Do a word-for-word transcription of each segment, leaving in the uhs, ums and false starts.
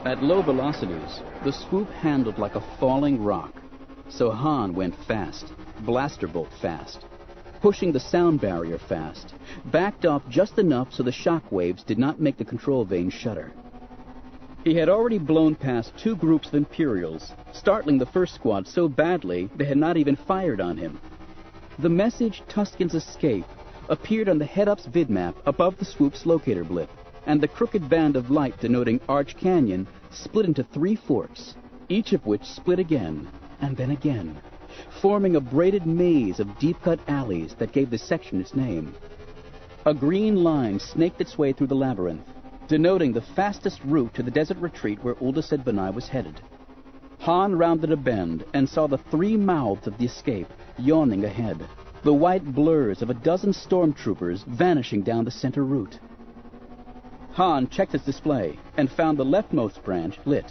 At low velocities, the swoop handled like a falling rock, so Han went fast, blaster bolt fast, pushing the sound barrier fast, backed off just enough so the shock waves did not make the control vane shudder. He had already blown past two groups of Imperials, startling the first squad so badly they had not even fired on him. The message Tusken's escape appeared on the head-up's vidmap above the swoop's locator blip, and the crooked band of light denoting Arch Canyon split into three forks, each of which split again, and then again, forming a braided maze of deep-cut alleys that gave the section its name. A green line snaked its way through the labyrinth, denoting the fastest route to the desert retreat where Uldased Banai was headed. Han rounded a bend and saw the three mouths of the escape yawning ahead, the white blurs of a dozen stormtroopers vanishing down the center route. Han checked his display and found the leftmost branch lit.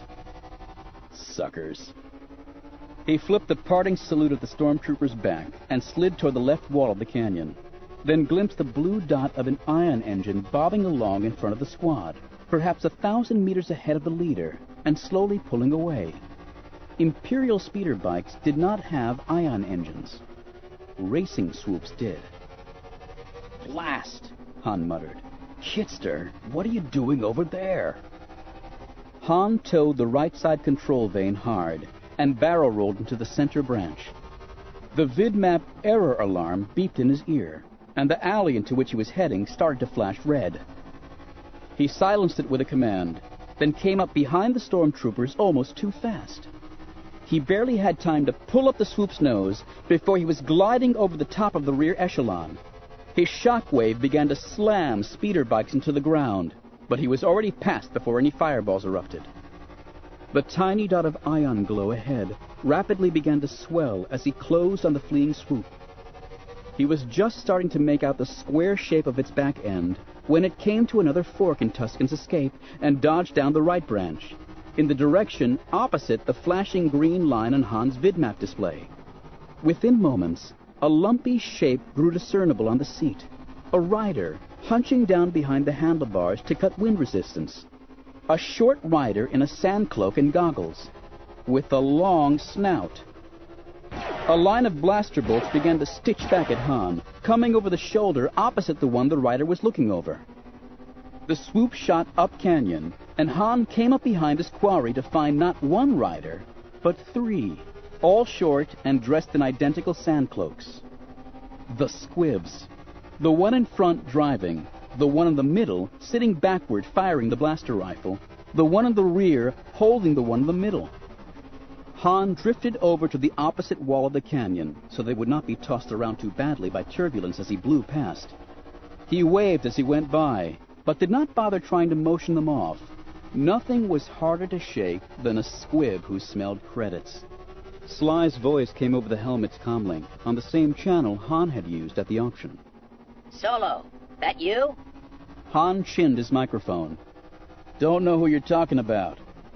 Suckers. He flipped the parting salute of the stormtrooper's back and slid toward the left wall of the canyon, then glimpsed the blue dot of an ion engine bobbing along in front of the squad, perhaps a thousand meters ahead of the leader, and slowly pulling away. Imperial speeder bikes did not have ion engines. Racing swoops did. Blast, Han muttered. Kitster, what are you doing over there? Han towed the right side control vane hard and barrel rolled into the center branch. The vidmap error alarm beeped in his ear, and the alley into which he was heading started to flash red. He silenced it with a command, then came up behind the stormtroopers almost too fast. He barely had time to pull up the swoop's nose before he was gliding over the top of the rear echelon. His shockwave began to slam speeder bikes into the ground, but he was already past before any fireballs erupted. The tiny dot of ion glow ahead rapidly began to swell as he closed on the fleeing swoop. He was just starting to make out the square shape of its back end when it came to another fork in Tusken's escape and dodged down the right branch, in the direction opposite the flashing green line on Han's vidmap display. Within moments, a lumpy shape grew discernible on the seat, a rider hunching down behind the handlebars to cut wind resistance. A short rider in a sand cloak and goggles, with a long snout. A line of blaster bolts began to stitch back at Han, coming over the shoulder opposite the one the rider was looking over. The swoop shot up canyon, and Han came up behind his quarry to find not one rider, but three, all short and dressed in identical sand cloaks. The squibs. The one in front driving, the one in the middle sitting backward firing the blaster rifle, the one in the rear holding the one in the middle. Han drifted over to the opposite wall of the canyon so they would not be tossed around too badly by turbulence as he blew past. He waved as he went by, but did not bother trying to motion them off. Nothing was harder to shake than a squib who smelled credits. Sly's voice came over the helmet's comlink on the same channel Han had used at the auction. Solo, that you? Han chinned his microphone. Don't know who you're talking about.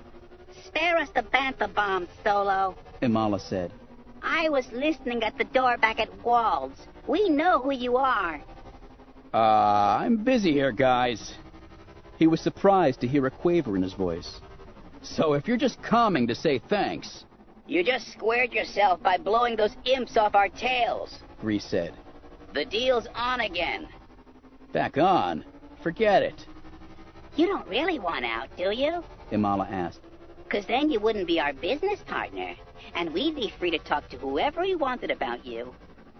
Spare us the bantha bomb, Solo, Imala said. I was listening at the door back at Wald's. We know who you are. Uh, I'm busy here, guys. He was surprised to hear a quaver in his voice. So if you're just coming to say thanks... You just squared yourself by blowing those imps off our tails, Grease said. The deal's on again. Back on? Forget it. You don't really want out, do you? Imala asked. Because then you wouldn't be our business partner, and we'd be free to talk to whoever we wanted about you.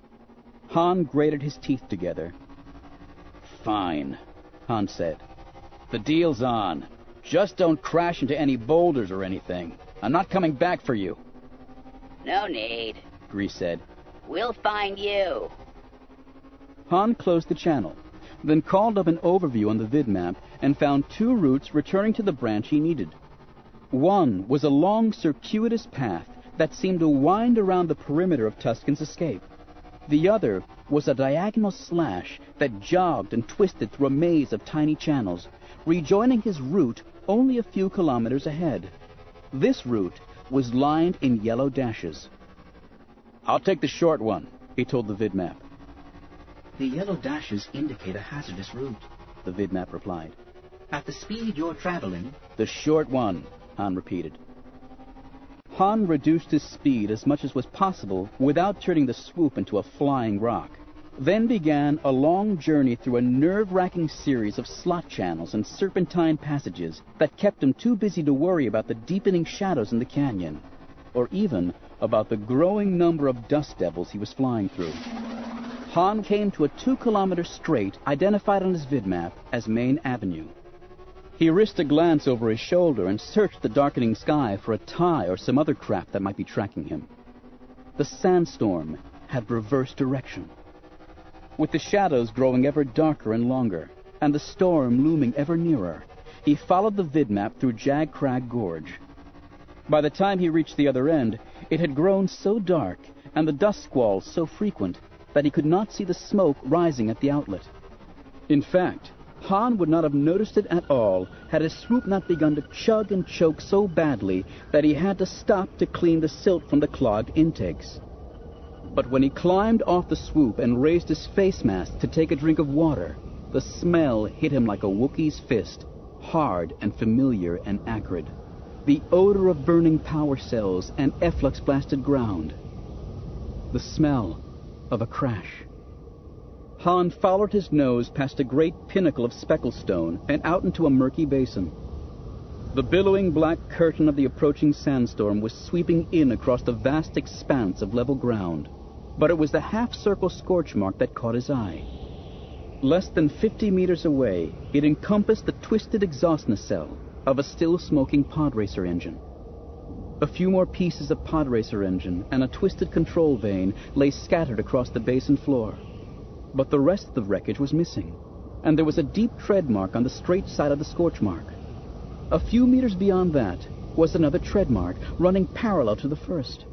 Han grated his teeth together. Fine, Han said. The deal's on. Just don't crash into any boulders or anything. I'm not coming back for you. No need, Grease said. We'll find you. Han closed the channel, then called up an overview on the vidmap and found two routes returning to the branch he needed. One was a long, circuitous path that seemed to wind around the perimeter of Tusken's escape. The other was a diagonal slash that jogged and twisted through a maze of tiny channels, rejoining his route only a few kilometers ahead. This route was lined in yellow dashes. I'll take the short one, he told the vidmap. The yellow dashes indicate a hazardous route, the vidmap replied. At the speed you're traveling... The short one, Han repeated. Han reduced his speed as much as was possible without turning the swoop into a flying rock. Then began a long journey through a nerve-wracking series of slot channels and serpentine passages that kept him too busy to worry about the deepening shadows in the canyon, or even about the growing number of dust devils he was flying through. Han came to a two-kilometer straight identified on his vidmap as Main Avenue. He risked a glance over his shoulder and searched the darkening sky for a tie or some other crap that might be tracking him. The sandstorm had reversed direction. With the shadows growing ever darker and longer, and the storm looming ever nearer, he followed the vidmap through Jag Crag Gorge. By the time he reached the other end, it had grown so dark and the dust squalls so frequent that he could not see the smoke rising at the outlet. In fact, Han would not have noticed it at all had his swoop not begun to chug and choke so badly that he had to stop to clean the silt from the clogged intakes. But when he climbed off the swoop and raised his face mask to take a drink of water, the smell hit him like a Wookiee's fist, hard and familiar and acrid. The odor of burning power cells and efflux-blasted ground. The smell of a crash. Han followed his nose past a great pinnacle of specklestone and out into a murky basin. The billowing black curtain of the approaching sandstorm was sweeping in across the vast expanse of level ground, but it was the half-circle scorch mark that caught his eye. Less than fifty meters away, it encompassed the twisted exhaust nacelle of a still-smoking pod racer engine. A few more pieces of pod racer engine and a twisted control vane lay scattered across the basin floor. But the rest of the wreckage was missing, and there was a deep tread mark on the straight side of the scorch mark. A few meters beyond that was another tread mark running parallel to the first.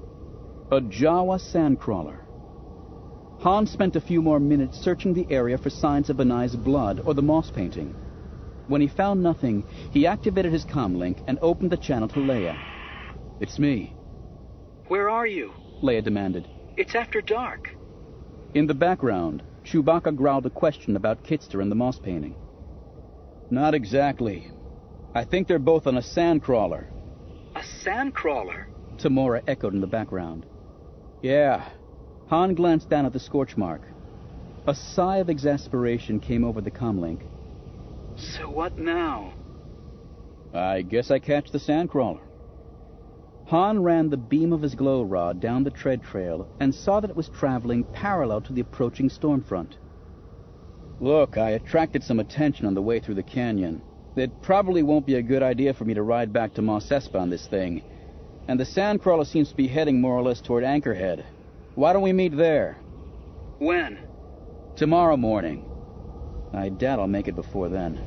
A Jawa sandcrawler. Han spent a few more minutes searching the area for signs of Benai's blood or the moss painting. When he found nothing, he activated his comlink and opened the channel to Leia. "It's me." "Where are you?" Leia demanded. "It's after dark." In the background, Chewbacca growled a question about Kitster and the moss painting. "Not exactly. I think they're both on a sandcrawler." "A sandcrawler?" Tamora echoed in the background. "Yeah." Han glanced down at the scorch mark. A sigh of exasperation came over the comlink. "So what now?" "I guess I catch the sandcrawler." Han ran the beam of his glow rod down the tread trail and saw that it was traveling parallel to the approaching storm front. "Look, I attracted some attention on the way through the canyon. It probably won't be a good idea for me to ride back to Mos Espa on this thing. And the sandcrawler seems to be heading more or less toward Anchorhead. Why don't we meet there?" "When?" "Tomorrow morning. I doubt I'll make it before then."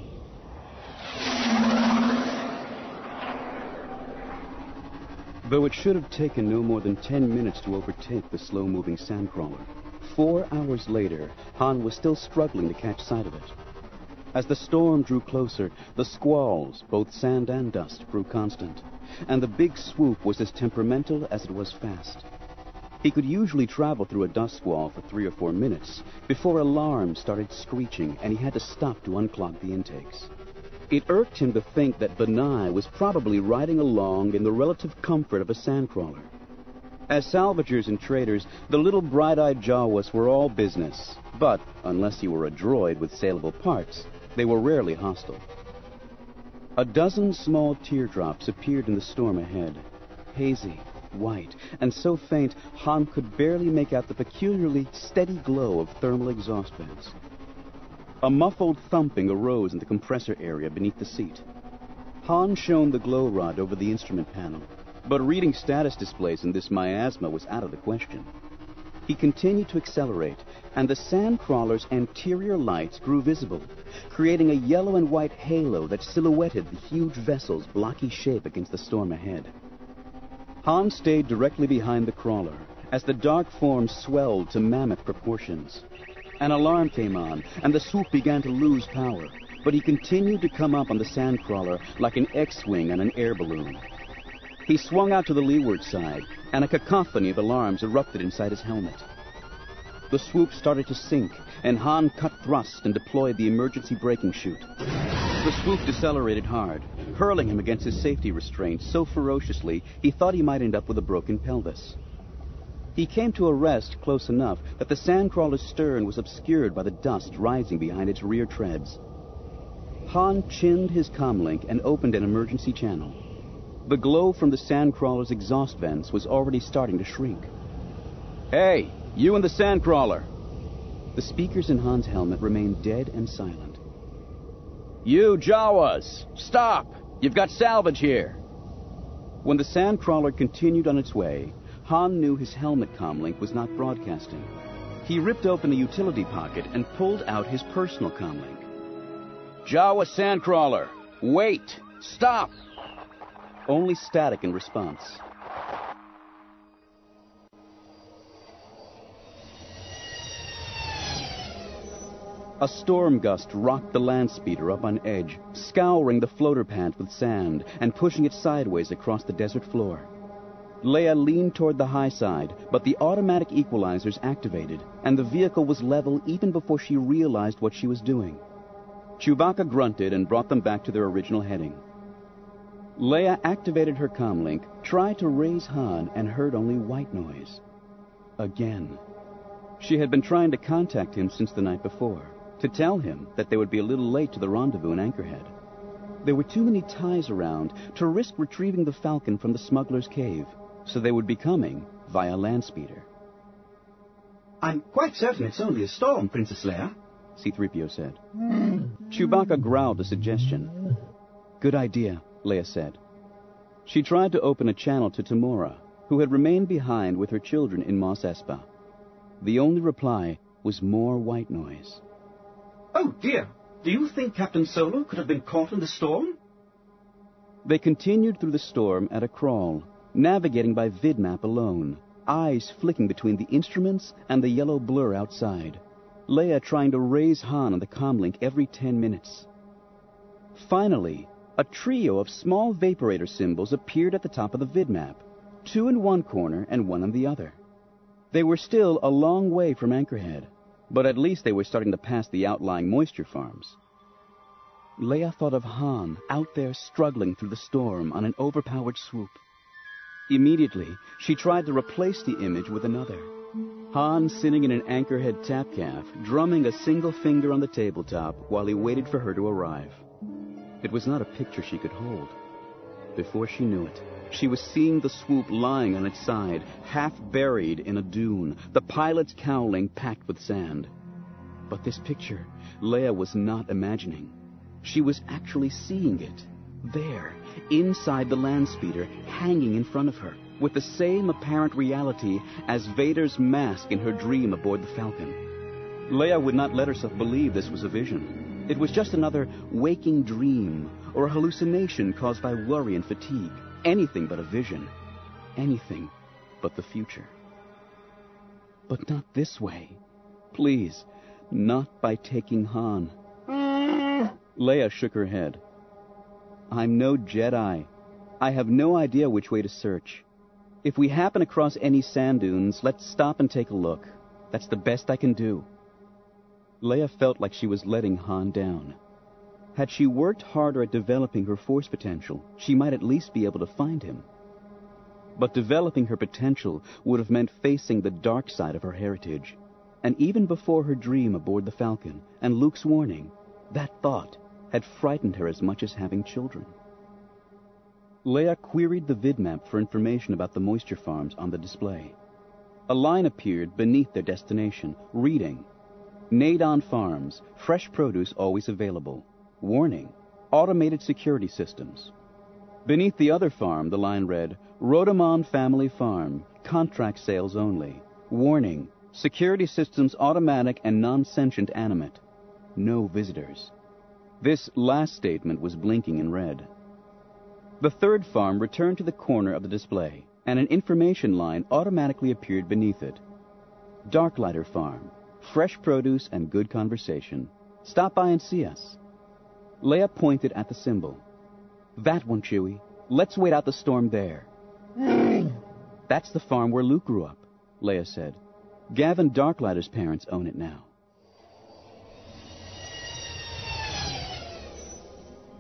Though it should have taken no more than ten minutes to overtake the slow-moving sandcrawler, four hours later, Han was still struggling to catch sight of it. As the storm drew closer, the squalls, both sand and dust, grew constant, and the big swoop was as temperamental as it was fast. He could usually travel through a dust squall for three or four minutes before alarms started screeching and he had to stop to unclog the intakes. It irked him to think that Benai was probably riding along in the relative comfort of a sandcrawler. As salvagers and traders, the little bright-eyed Jawas were all business, but unless you were a droid with saleable parts, they were rarely hostile. A dozen small teardrops appeared in the storm ahead, hazy, white, and so faint Han could barely make out the peculiarly steady glow of thermal exhaust vents. A muffled thumping arose in the compressor area beneath the seat. Han shone the glow rod over the instrument panel, but reading status displays in this miasma was out of the question. He continued to accelerate, and the sandcrawler's anterior lights grew visible, creating a yellow and white halo that silhouetted the huge vessel's blocky shape against the storm ahead. Han stayed directly behind the crawler as the dark form swelled to mammoth proportions. An alarm came on, and the swoop began to lose power, but he continued to come up on the sandcrawler like an X-wing on an air balloon. He swung out to the leeward side, and a cacophony of alarms erupted inside his helmet. The swoop started to sink, and Han cut thrust and deployed the emergency braking chute. The swoop decelerated hard, hurling him against his safety restraints so ferociously he thought he might end up with a broken pelvis. He came to a rest close enough that the sandcrawler's stern was obscured by the dust rising behind its rear treads. Han chinned his comlink and opened an emergency channel. The glow from the sandcrawler's exhaust vents was already starting to shrink. "Hey, you and the sandcrawler!" The speakers in Han's helmet remained dead and silent. "You Jawas, stop! You've got salvage here!" When the sandcrawler continued on its way, Han knew his helmet comlink was not broadcasting. He ripped open a utility pocket and pulled out his personal comlink. "Jawa sandcrawler, wait! Stop!" Only static in response. A storm gust rocked the land speeder up on edge, scouring the floater pant with sand and pushing it sideways across the desert floor. Leia leaned toward the high side, but the automatic equalizers activated, and the vehicle was level even before she realized what she was doing. Chewbacca grunted and brought them back to their original heading. Leia activated her comlink, tried to raise Han, and heard only white noise. Again. She had been trying to contact him since the night before, to tell him that they would be a little late to the rendezvous in Anchorhead. There were too many ties around to risk retrieving the Falcon from the smuggler's cave, so they would be coming via landspeeder. "I'm quite certain it's only a storm, Princess Leia," C three P O said. Chewbacca growled a suggestion. "Good idea," Leia said. She tried to open a channel to Tamora, who had remained behind with her children in Mos Espa. The only reply was more white noise. "Oh, dear. Do you think Captain Solo could have been caught in the storm?" They continued through the storm at a crawl, navigating by vidmap alone, eyes flicking between the instruments and the yellow blur outside. Leia trying to raise Han on the comlink every ten minutes. Finally, a trio of small vaporator symbols appeared at the top of the vidmap, two in one corner and one in the other. They were still a long way from Anchorhead, but at least they were starting to pass the outlying moisture farms. Leia thought of Han out there struggling through the storm on an overpowered swoop. Immediately, she tried to replace the image with another. Han sitting in an Anchorhead tap calf, drumming a single finger on the tabletop while he waited for her to arrive. It was not a picture she could hold. Before she knew it, she was seeing the swoop lying on its side, half buried in a dune, the pilot's cowling packed with sand. But this picture, Leia was not imagining. She was actually seeing it. There, inside the landspeeder, hanging in front of her, with the same apparent reality as Vader's mask in her dream aboard the Falcon. Leia would not let herself believe this was a vision. It was just another waking dream, or a hallucination caused by worry and fatigue. Anything but a vision. Anything but the future. But not this way. Please, not by taking Han. Leia shook her head. "I'm no Jedi. I have no idea which way to search. If we happen across any sand dunes, let's stop and take a look. That's the best I can do." Leia felt like she was letting Han down. Had she worked harder at developing her force potential, she might at least be able to find him. But developing her potential would have meant facing the dark side of her heritage. And even before her dream aboard the Falcon and Luke's warning, that thought had frightened her as much as having children. Leia queried the vidmap for information about the moisture farms on the display. A line appeared beneath their destination, reading, "Nadon Farms, fresh produce always available. Warning, automated security systems." Beneath the other farm, the line read, "Rodomon Family Farm, contract sales only. Warning, security systems automatic and non-sentient animate. No visitors." This last statement was blinking in red. The third farm returned to the corner of the display, and an information line automatically appeared beneath it. Darklighter Farm, fresh produce and good conversation. Stop by and see us. Leia pointed at the symbol. "That one, Chewie. Let's wait out the storm there." "That's the farm where Luke grew up," Leia said. "Gavin Darklighter's parents own it now."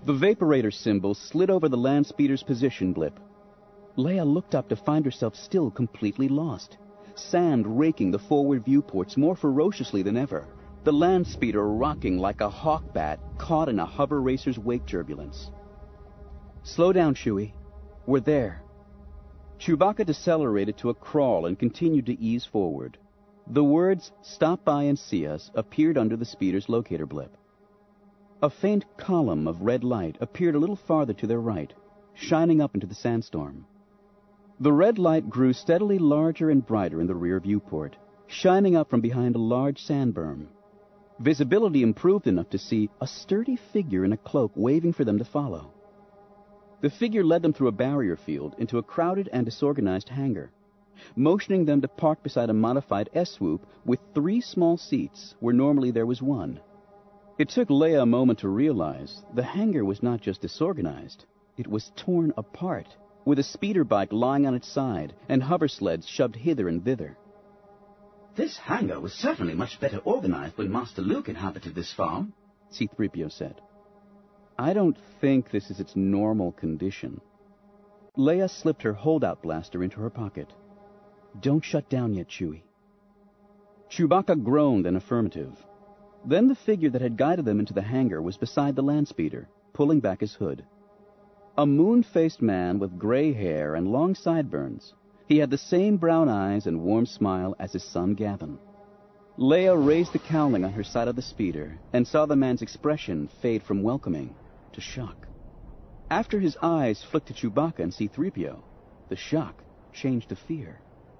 The vaporator symbol slid over the land speeder's position blip. Leia looked up to find herself still completely lost, sand raking the forward viewports more ferociously than ever, the land speeder rocking like a hawk bat caught in a hover racer's wake turbulence. Slow down, Chewie. We're there. Chewbacca decelerated to a crawl and continued to ease forward. The words, "Stop by and see us," appeared under the speeder's locator blip. A faint column of red light appeared a little farther to their right, shining up into the sandstorm. The red light grew steadily larger and brighter in the rear viewport, shining up from behind a large sand berm. Visibility improved enough to see a sturdy figure in a cloak waving for them to follow. The figure led them through a barrier field into a crowded and disorganized hangar, motioning them to park beside a modified S-swoop with three small seats where normally there was one. It took Leia a moment to realize the hangar was not just disorganized, it was torn apart, with a speeder bike lying on its side and hover sleds shoved hither and thither. This hangar was certainly much better organized when Master Luke inhabited this farm, C three P O said. I don't think this is its normal condition. Leia slipped her holdout blaster into her pocket. Don't shut down yet, Chewie. Chewbacca groaned an affirmative. Then the figure that had guided them into the hangar was beside the land speeder, pulling back his hood. A moon-faced man with gray hair and long sideburns. He had the same brown eyes and warm smile as his son Gavin. Leia raised the cowling on her side of the speeder and saw the man's expression fade from welcoming to shock. After his eyes flicked to Chewbacca and C three P O, the shock changed to fear.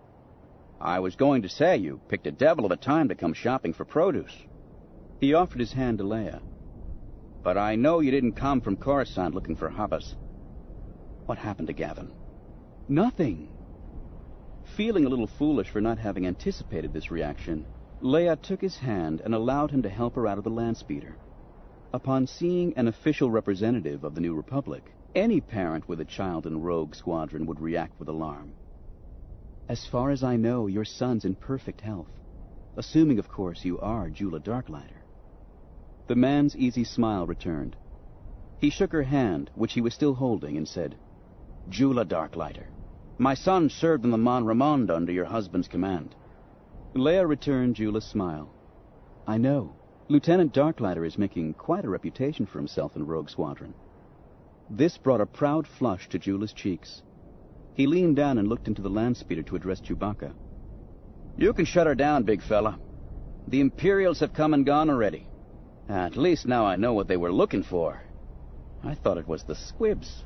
I was going to say you picked a devil of a time to come shopping for produce. He offered his hand to Leia. But I know you didn't come from Coruscant looking for Hubbas. What happened to Gavin? Nothing. Feeling a little foolish for not having anticipated this reaction, Leia took his hand and allowed him to help her out of the land speeder. Upon seeing an official representative of the New Republic, any parent with a child in Rogue Squadron would react with alarm. As far as I know, your son's in perfect health, assuming, of course, you are Jula Darklighter. The man's easy smile returned. He shook her hand, which he was still holding, and said, Jula Darklighter, my son served in the Mon Ramonda under your husband's command. Leia returned Jula's smile. I know. Lieutenant Darklighter is making quite a reputation for himself in Rogue Squadron. This brought a proud flush to Jula's cheeks. He leaned down and looked into the land speeder to address Chewbacca. You can shut her down, big fella. The Imperials have come and gone already. At least now I know what they were looking for. I thought it was the squibs.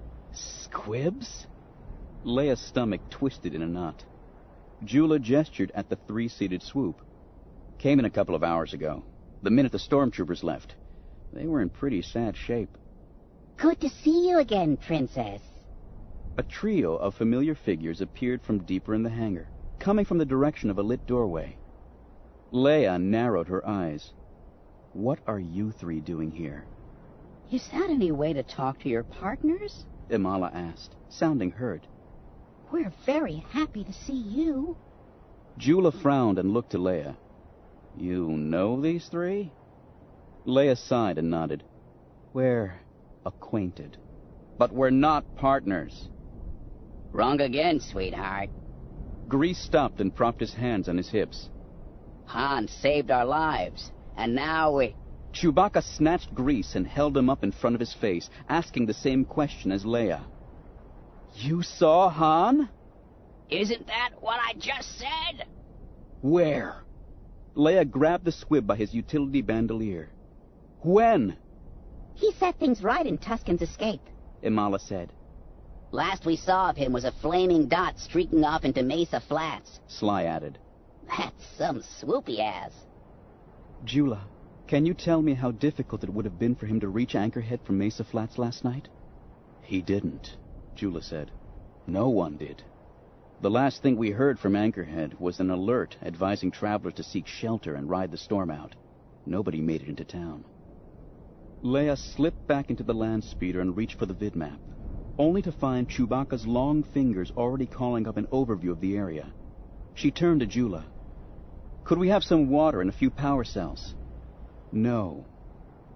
Squibs? Leia's stomach twisted in a knot. Jula gestured at the three-seated swoop. Came in a couple of hours ago, the minute the stormtroopers left. They were in pretty sad shape. Good to see you again, Princess. A trio of familiar figures appeared from deeper in the hangar, coming from the direction of a lit doorway. Leia narrowed her eyes. What are you three doing here? Is that any way to talk to your partners? Imala asked, sounding hurt. We're very happy to see you. Jula frowned and looked to Leia. You know these three? Leia sighed and nodded. We're acquainted. But we're not partners. Wrong again, sweetheart. Grease stopped and propped his hands on his hips. Han saved our lives, and now we... Chewbacca snatched Grease and held him up in front of his face, asking the same question as Leia. You saw Han? Isn't that what I just said? Where? Leia grabbed the squib by his utility bandolier. When? He set things right in Tusken's escape, Imala said. Last we saw of him was a flaming dot streaking off into Mesa Flats. Sly added. That's some swoopy ass. Jula, can you tell me how difficult it would have been for him to reach Anchorhead from Mesa Flats last night? He didn't, Jula said. No one did. The last thing we heard from Anchorhead was an alert advising travelers to seek shelter and ride the storm out. Nobody made it into town. Leia slipped back into the land speeder and reached for the vidmap, only to find Chewbacca's long fingers already calling up an overview of the area. She turned to Jula. Could we have some water and a few power cells? No.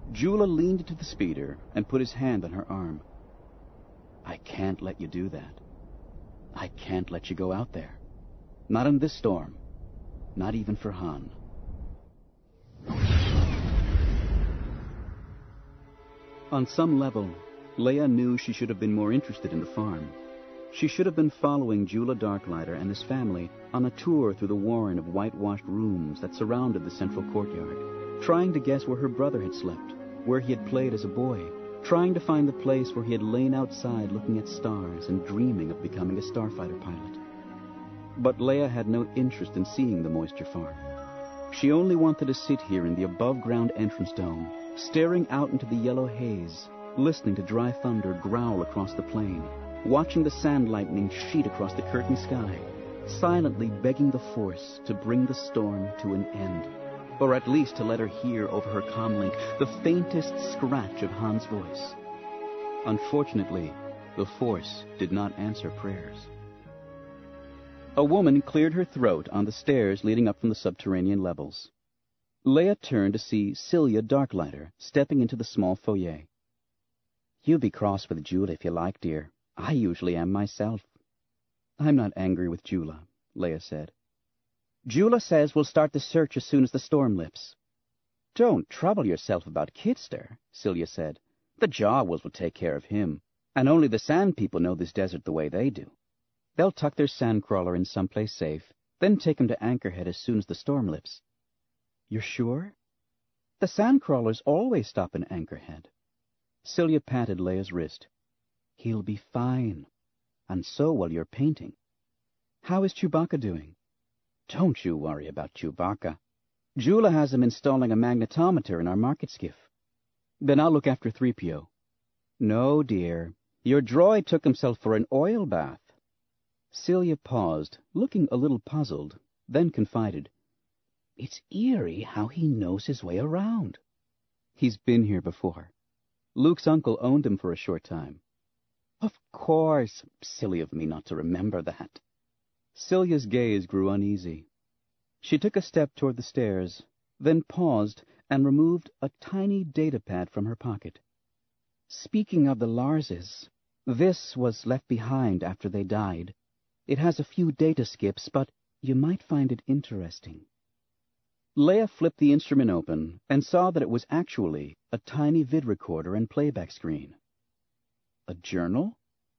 Jula leaned into the speeder and put his hand on her arm. I can't let you do that. I can't let you go out there. Not in this storm. Not even for Han. On some level, Leia knew she should have been more interested in the farm. She should have been following Jula Darklighter and his family on a tour through the warren of whitewashed rooms that surrounded the central courtyard, trying to guess where her brother had slept, where he had played as a boy, trying to find the place where he had lain outside looking at stars and dreaming of becoming a starfighter pilot. But Leia had no interest in seeing the moisture farm. She only wanted to sit here in the above-ground entrance dome, staring out into the yellow haze, listening to dry thunder growl across the plain, watching the sand lightning sheet across the curtained sky, silently begging the Force to bring the storm to an end, or at least to let her hear over her comlink the faintest scratch of Han's voice. Unfortunately, the Force did not answer prayers. A woman cleared her throat on the stairs leading up from the subterranean levels. Leia turned to see Cilia Darklighter stepping into the small foyer. You be cross with Jula if you like, dear. I usually am myself. I'm not angry with Jula, Leia said. Jula says we'll start the search as soon as the storm lifts. Don't trouble yourself about Kidster, Cilia said. The Jawas will take care of him, and only the Sand People know this desert the way they do. They'll tuck their sandcrawler in someplace safe, then take him to Anchorhead as soon as the storm lifts. You're sure? The sandcrawlers always stop in Anchorhead. Cilia patted Leia's wrist. He'll be fine, and so will your painting. How is Chewbacca doing? Don't you worry about Chewbacca. Jula has him installing a magnetometer in our market skiff. Then I'll look after three P O. No, dear. Your droid took himself for an oil bath. Cilia paused, looking a little puzzled, then confided. It's eerie how he knows his way around. He's been here before. Luke's uncle owned him for a short time. Of course, silly of me not to remember that. Cilia's gaze grew uneasy. She took a step toward the stairs, then paused and removed a tiny datapad from her pocket. Speaking of the Larses, this was left behind after they died. It has a few data skips, but you might find it interesting. Leia flipped the instrument open and saw that it was actually a tiny vid recorder and playback screen. A journal?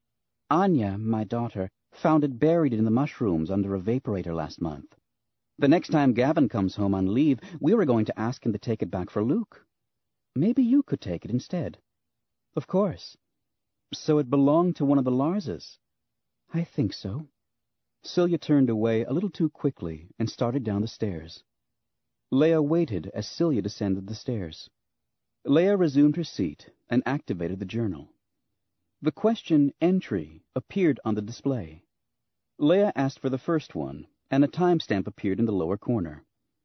Anya, my daughter, found it buried in the mushrooms under a vaporator last month. The next time Gavin comes home on leave, we were going to ask him to take it back for Luke. Maybe you could take it instead. Of course. So it belonged to one of the Larses? I think so. Cilia turned away a little too quickly and started down the stairs. Leia waited as Cilia descended the stairs. Leia resumed her seat and activated the journal. The question Entry appeared on the display. Leia asked for the first one, and a timestamp appeared in the lower corner.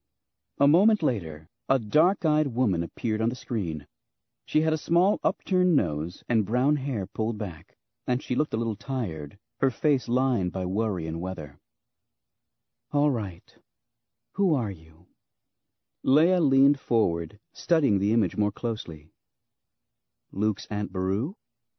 A moment later, a dark-eyed woman appeared on the screen. She had a small upturned nose and brown hair pulled back, and she looked a little tired, her face lined by worry and weather. All right. Who are you? Leia leaned forward, studying the image more closely. Luke's Aunt Beru?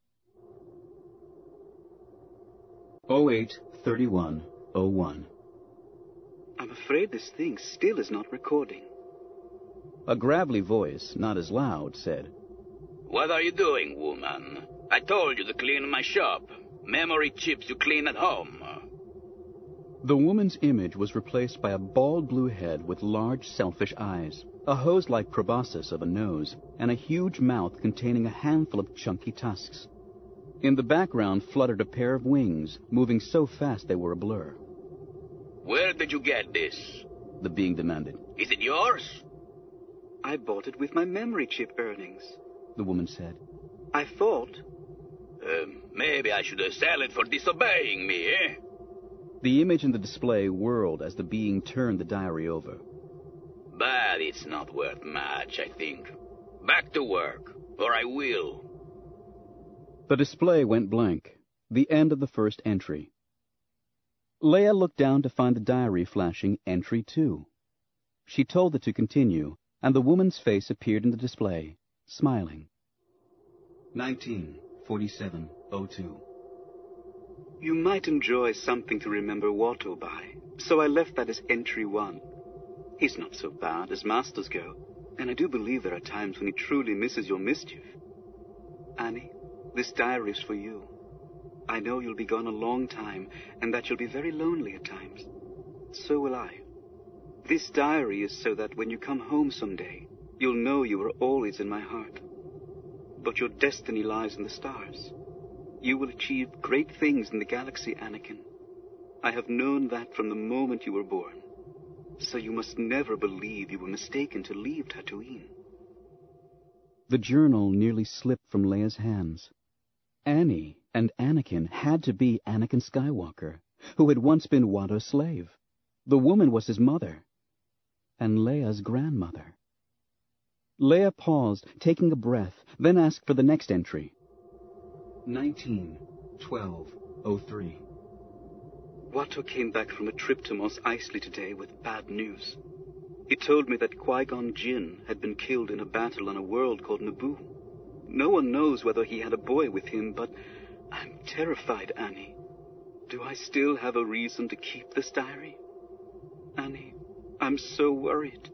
oh eight thirty-one oh one. I'm afraid this thing still is not recording. A gravelly voice, not as loud, said, What are you doing, woman? I told you to clean my shop. Memory chips you clean at home. The woman's image was replaced by a bald blue head with large, selfish eyes, a hose-like proboscis of a nose, and a huge mouth containing a handful of chunky tusks. In the background fluttered a pair of wings, moving so fast they were a blur. Where did you get this? The being demanded. Is it yours? I bought it with my memory chip earnings, the woman said. I thought... Um, maybe I should sell it for disobeying me, eh? The image in the display whirled as the being turned the diary over. But it's not worth much, I think. Back to work, or I will. The display went blank, the end of the first entry. Leia looked down to find the diary flashing Entry two. She told it to continue, and the woman's face appeared in the display, smiling. nineteen forty-seven oh two. You might enjoy something to remember Watto by, so I left that as entry one. He's not so bad as masters go, and I do believe there are times when he truly misses your mischief. Annie, this diary is for you. I know you'll be gone a long time, and that you'll be very lonely at times. So will I. This diary is so that when you come home someday, you'll know you were always in my heart. But your destiny lies in the stars. You will achieve great things in the galaxy, Anakin. I have known that from the moment you were born. So you must never believe you were mistaken to leave Tatooine. The journal nearly slipped from Leia's hands. Annie and Anakin had to be Anakin Skywalker, who had once been Watto's slave. The woman was his mother, and Leia's grandmother. Leia paused, taking a breath, then asked for the next entry. nineteen twelve oh three. Watto came back from a trip to Mos Eisley today with bad news. He told me that Qui-Gon Jinn had been killed in a battle on a world called Naboo. No one knows whether he had a boy with him, but I'm terrified, Annie. Do I still have a reason to keep this diary? Annie, I'm so worried.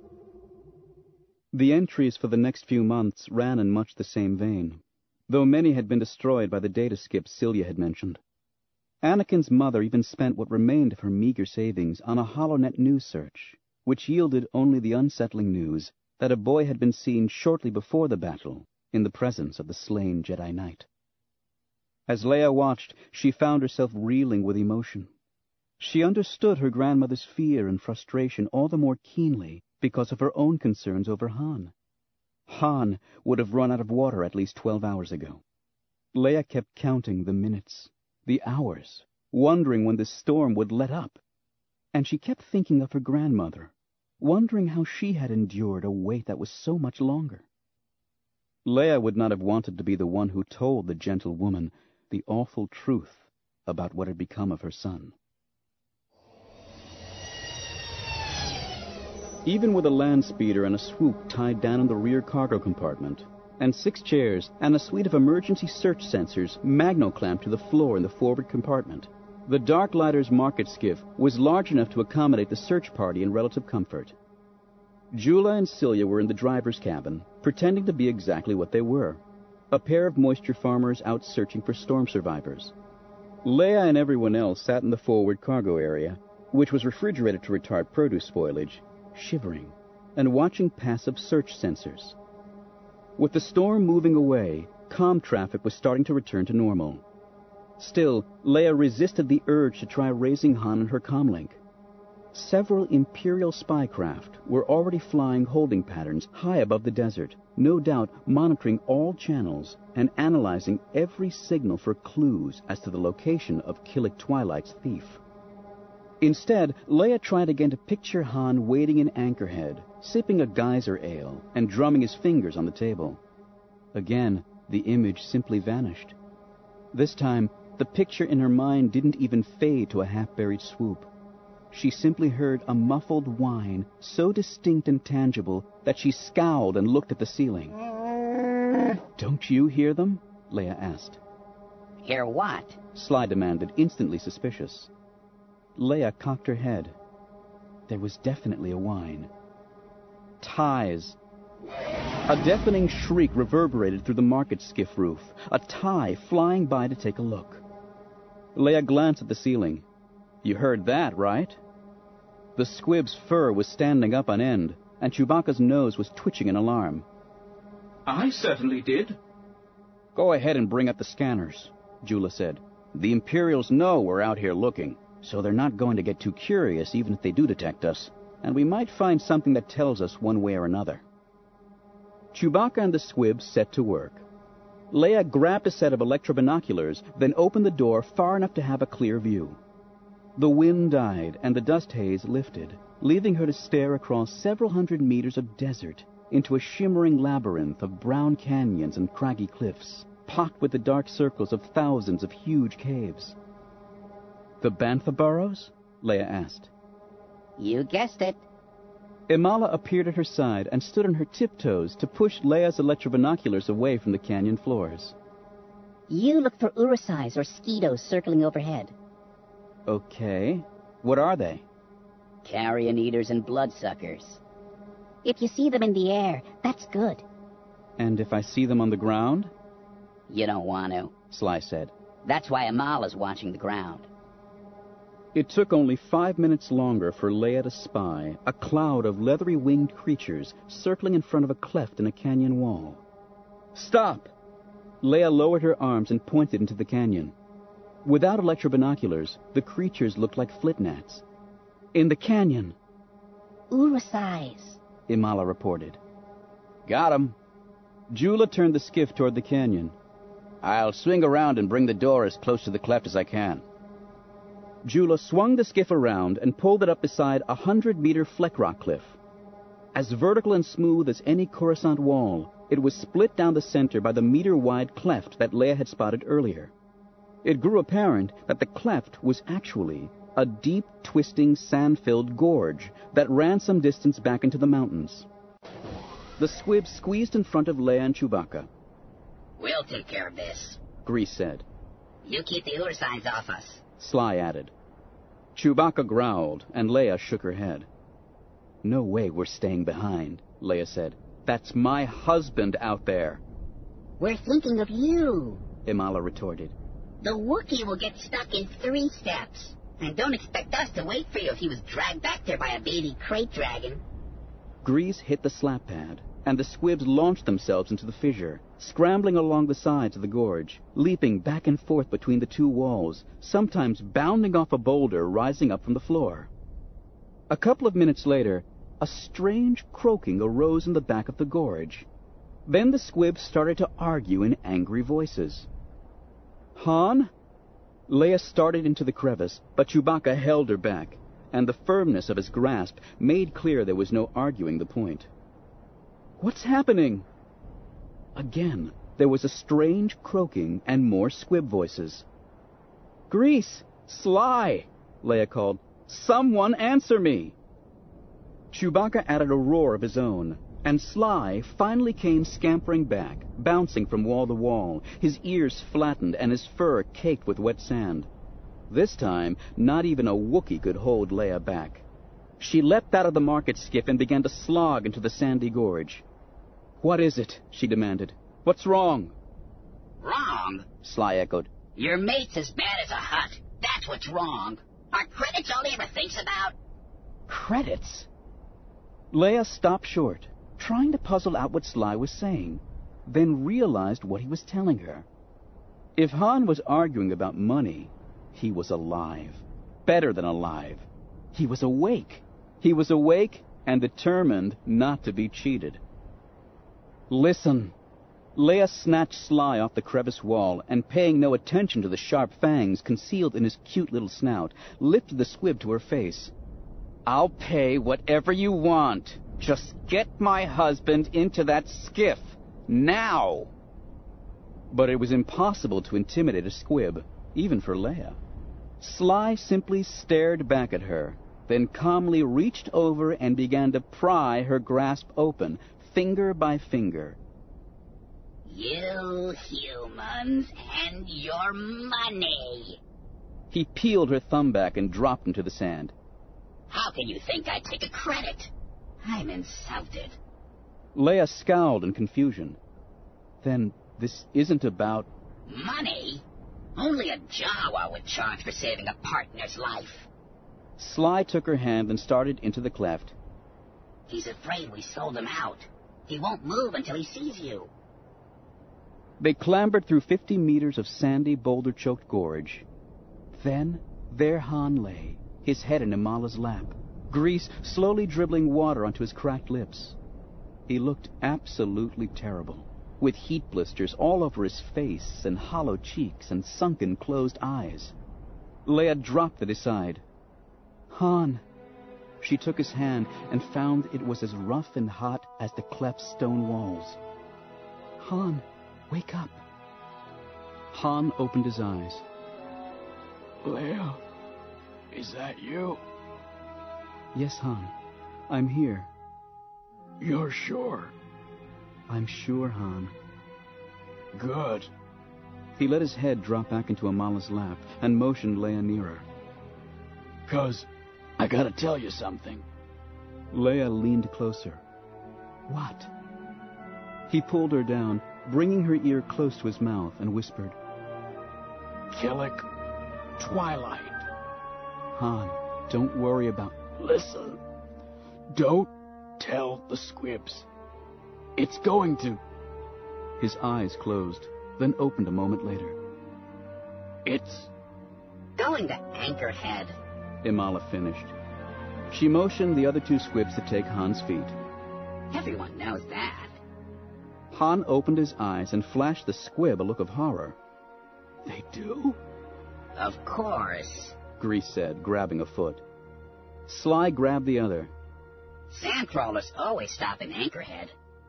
The entries for the next few months ran in much the same vein, though many had been destroyed by the data skips Celia had mentioned. Anakin's mother even spent what remained of her meager savings on a HoloNet news search, which yielded only the unsettling news that a boy had been seen shortly before the battle in the presence of the slain Jedi Knight. As Leia watched, she found herself reeling with emotion. She understood her grandmother's fear and frustration all the more keenly because of her own concerns over Han. Han would have run out of water at least twelve hours ago. Leia kept counting the minutes, the hours, wondering when this storm would let up. And she kept thinking of her grandmother, wondering how she had endured a wait that was so much longer. Leia would not have wanted to be the one who told the gentle woman the awful truth about what had become of her son. Even with a land speeder and a swoop tied down in the rear cargo compartment, and six chairs and a suite of emergency search sensors magno-clamped to the floor in the forward compartment, the Darklighter's market skiff was large enough to accommodate the search party in relative comfort. Jula and Celia were in the driver's cabin, pretending to be exactly what they were, a pair of moisture farmers out searching for storm survivors. Leia and everyone else sat in the forward cargo area, which was refrigerated to retard produce spoilage, shivering and watching passive search sensors. With the storm moving away, comm traffic was starting to return to normal. Still, Leia resisted the urge to try raising Han on her comlink. Several Imperial spycraft were already flying holding patterns high above the desert, no doubt monitoring all channels and analyzing every signal for clues as to the location of Killik Twilight's thief. Instead, Leia tried again to picture Han waiting in Anchorhead, sipping a geyser ale and drumming his fingers on the table. Again, the image simply vanished. This time, the picture in her mind didn't even fade to a half-buried swoop. She simply heard a muffled whine so distinct and tangible that she scowled and looked at the ceiling. "Don't you hear them?" Leia asked. Hear what? Sly demanded, instantly suspicious. Leia cocked her head. There was definitely a whine. Ties. A deafening shriek reverberated through the market skiff roof, a tie flying by to take a look. Leia glanced at the ceiling. "You heard that, right?" The squib's fur was standing up on end, and Chewbacca's nose was twitching in alarm. I certainly did. "Go ahead and bring up the scanners," Jula said. "The Imperials know we're out here looking, so they're not going to get too curious even if they do detect us, and we might find something that tells us one way or another." Chewbacca and the squib set to work. Leia grabbed a set of electro-binoculars, then opened the door far enough to have a clear view. The wind died and the dust haze lifted, leaving her to stare across several hundred meters of desert into a shimmering labyrinth of brown canyons and craggy cliffs, pocked with the dark circles of thousands of huge caves. "The Bantha Burrows?" Leia asked. You guessed it. Imala appeared at her side and stood on her tiptoes to push Leia's electrobinoculars away from the canyon floors. You look for Urusais or Skeetos circling overhead. Okay. What are they? Carrion eaters and bloodsuckers. If you see them in the air, that's good. And if I see them on the ground? You don't want to, Sly said. That's why Imala's watching the ground. It took only five minutes longer for Leia to spy a cloud of leathery-winged creatures circling in front of a cleft in a canyon wall. Stop! Leia lowered her arms and pointed into the canyon. Without electrobinoculars, the creatures looked like flitgnats. In the canyon. Urusais, Imala reported. Got 'em. Jula turned the skiff toward the canyon. I'll swing around and bring the door as close to the cleft as I can. Jula swung the skiff around and pulled it up beside a hundred-meter fleck rock cliff. As vertical and smooth as any Coruscant wall, it was split down the center by the meter-wide cleft that Leia had spotted earlier. It grew apparent that the cleft was actually a deep, twisting, sand-filled gorge that ran some distance back into the mountains. The squib squeezed in front of Leia and Chewbacca. We'll take care of this, Grease said. You keep the Urusais off us. Sly added. Chewbacca growled, and Leia shook her head. No way we're staying behind, Leia said. That's my husband out there. We're thinking of you, Imala retorted. The Wookiee will get stuck in three steps. And don't expect us to wait for you if he was dragged back there by a baby crate dragon. Grease hit the slap pad, and the squibs launched themselves into the fissure, scrambling along the sides of the gorge, leaping back and forth between the two walls, sometimes bounding off a boulder rising up from the floor. A couple of minutes later, a strange croaking arose in the back of the gorge. Then the squibs started to argue in angry voices. Han? Leia started into the crevice, but Chewbacca held her back, and the firmness of his grasp made clear there was no arguing the point. What's happening? Again, there was a strange croaking and more squib voices. Grease! Sly! Leia called. Someone answer me! Chewbacca added a roar of his own, and Sly finally came scampering back, bouncing from wall to wall, his ears flattened and his fur caked with wet sand. This time, not even a Wookiee could hold Leia back. She leapt out of the market skiff and began to slog into the sandy gorge. What is it? She demanded. What's wrong? Wrong? Sly echoed. Your mate's as bad as a hut. That's what's wrong. Are credits all he ever thinks about? Credits? Leia stopped short, trying to puzzle out what Sly was saying, then realized what he was telling her. If Han was arguing about money, he was alive. Better than alive. He was awake. He was awake and determined not to be cheated. Listen. Leia snatched Sly off the crevice wall and, paying no attention to the sharp fangs concealed in his cute little snout, lifted the squib to her face. I'll pay whatever you want. Just get my husband into that skiff. Now! But it was impossible to intimidate a squib, even for Leia. Sly simply stared back at her, then calmly reached over and began to pry her grasp open, finger by finger. You humans and your money. He peeled her thumb back and dropped into the sand. How can you think I'd take a credit? I'm insulted. Leia scowled in confusion. Then this isn't about... Money? Only a Jawa would charge for saving a partner's life. Sly took her hand and started into the cleft. He's afraid we sold him out. He won't move until he sees you. They clambered through fifty meters of sandy, boulder-choked gorge. Then, there Han lay, his head in Imala's lap, Grease slowly dribbling water onto his cracked lips. He looked absolutely terrible, with heat blisters all over his face and hollow cheeks and sunken, closed eyes. Leia dropped at his side. Han. She took his hand and found it was as rough and hot as the cleft stone walls. Han, wake up. Han opened his eyes. Leia, is that you? Yes, Han. I'm here. You're sure? I'm sure, Han. Good. He let his head drop back into Amala's lap and motioned Leia nearer. 'Cause I gotta tell you something. Leia leaned closer. What? He pulled her down, bringing her ear close to his mouth, and whispered, Killik Twilight. Han, don't worry about... Listen. Don't tell the squibs. It's going to... His eyes closed, then opened a moment later. It's... Going to Anchorhead. Amala finished. She motioned the other two squibs to take Han's feet. Everyone knows that. Han opened his eyes and flashed the squib a look of horror. They do? Of course. Grease said, grabbing a foot. Sly grabbed the other. Sandcrawlers always stop in Anchorhead.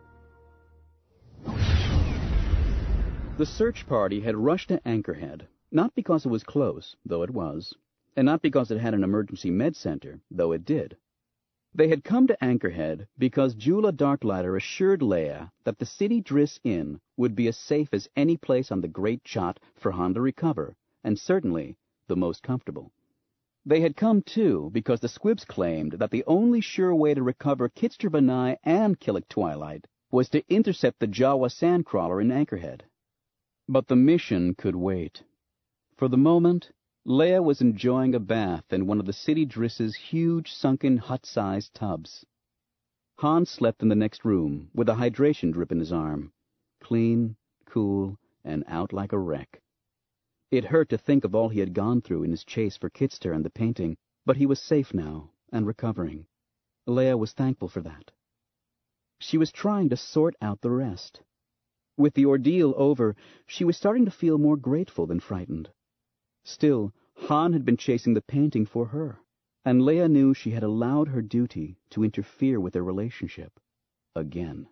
The search party had rushed to Anchorhead, not because it was close, though it was, and not because it had an emergency med center, though it did. They had come to Anchorhead because Jula Darklighter assured Leia that the City Driss Inn would be as safe as any place on the Great Chott for Han to recover, and certainly the most comfortable. They had come, too, because the squibs claimed that the only sure way to recover Kitster Banai and Killik Twilight was to intercept the Jawa Sandcrawler in Anchorhead. But the mission could wait. For the moment, Leia was enjoying a bath in one of the City Driss's huge, sunken, hut-sized tubs. Han slept in the next room, with a hydration drip in his arm. Clean, cool, and out like a wreck. It hurt to think of all he had gone through in his chase for Kitster and the painting, but he was safe now, and recovering. Leia was thankful for that. She was trying to sort out the rest. With the ordeal over, she was starting to feel more grateful than frightened. Still, Han had been chasing the painting for her, and Leia knew she had allowed her duty to interfere with their relationship. Again.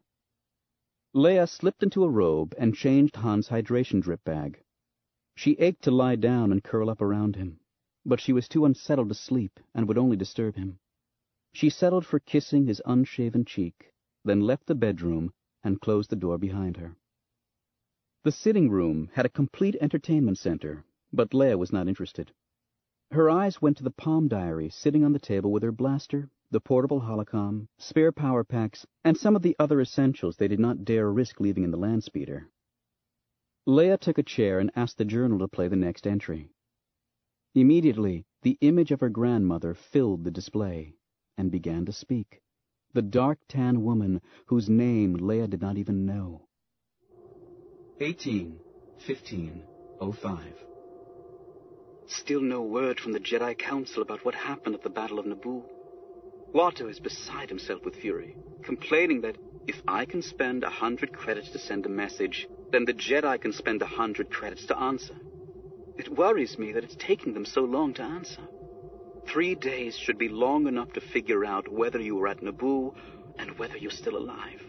Leia slipped into a robe and changed Han's hydration drip bag. She ached to lie down and curl up around him, but she was too unsettled to sleep and would only disturb him. She settled for kissing his unshaven cheek, then left the bedroom and closed the door behind her. The sitting room had a complete entertainment center, but Leia was not interested. Her eyes went to the Palm Diary sitting on the table with her blaster, the portable holocom, spare power packs, and some of the other essentials they did not dare risk leaving in the land speeder. Leia took a chair and asked the journal to play the next entry. Immediately, the image of her grandmother filled the display and began to speak, the dark tan woman whose name Leia did not even know. eighteen fifteen oh five. Still no word from the Jedi Council about what happened at the Battle of Naboo. Watto is beside himself with fury, complaining that if I can spend a hundred credits to send a message, then the Jedi can spend a hundred credits to answer. It worries me that it's taking them so long to answer. Three days should be long enough to figure out whether you were at Naboo and whether you're still alive.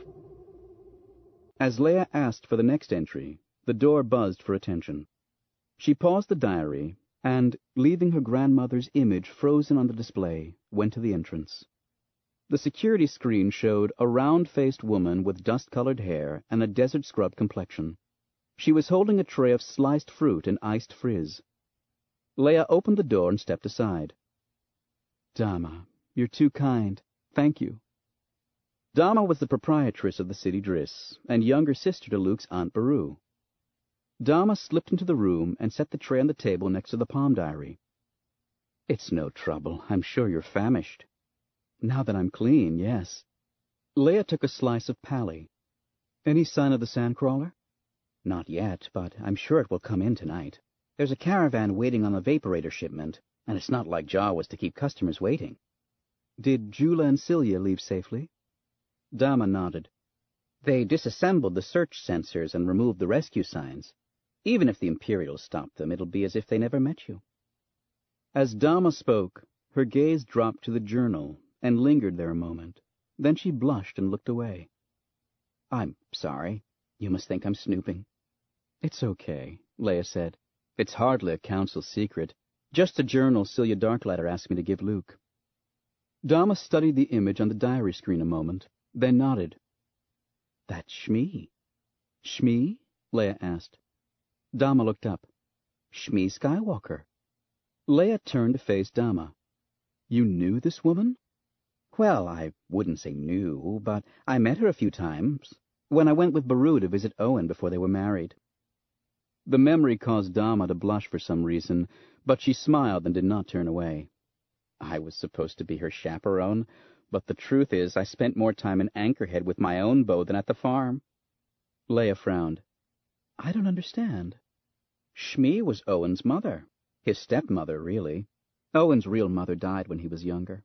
As Leia asked for the next entry, the door buzzed for attention. She paused the diary and, leaving her grandmother's image frozen on the display, went to the entrance. The security screen showed a round-faced woman with dust-colored hair and a desert scrub complexion. She was holding a tray of sliced fruit and iced frizz. Leia opened the door and stepped aside. "Dama, you're too kind. Thank you." Dama was the proprietress of the City Driss, and younger sister to Luke's Aunt Beru. Dama slipped into the room and set the tray on the table next to the Palm Diary. "It's no trouble. I'm sure you're famished." "Now that I'm clean, yes." Leia took a slice of pally. "Any sign of the Sandcrawler?" "Not yet, but I'm sure it will come in tonight. There's a caravan waiting on the Vaporator shipment, and it's not like Jawas to keep customers waiting." "Did Jula and Cilia leave safely?" Dama nodded. "They disassembled the search sensors and removed the rescue signs. Even if the Imperials stopped them, it'll be as if they never met you." As Dama spoke, her gaze dropped to the journal and lingered there a moment. Then she blushed and looked away. "I'm sorry. You must think I'm snooping." "It's okay," Leia said. "It's hardly a council secret. Just a journal Cilia Darklighter asked me to give Luke." Dama studied the image on the diary screen a moment, then nodded. That's Shmi. Shmi? Leia asked. Dama looked up. Shmi Skywalker. Leia turned to face Dama. You knew this woman? Well, I wouldn't say knew, but I met her a few times, when I went with Beru to visit Owen before they were married. The memory caused Dama to blush for some reason, but she smiled and did not turn away. I was supposed to be her chaperone, but the truth is I spent more time in Anchorhead with my own bow than at the farm. Leia frowned. I don't understand. Shmi was Owen's mother. His stepmother, really. Owen's real mother died when he was younger.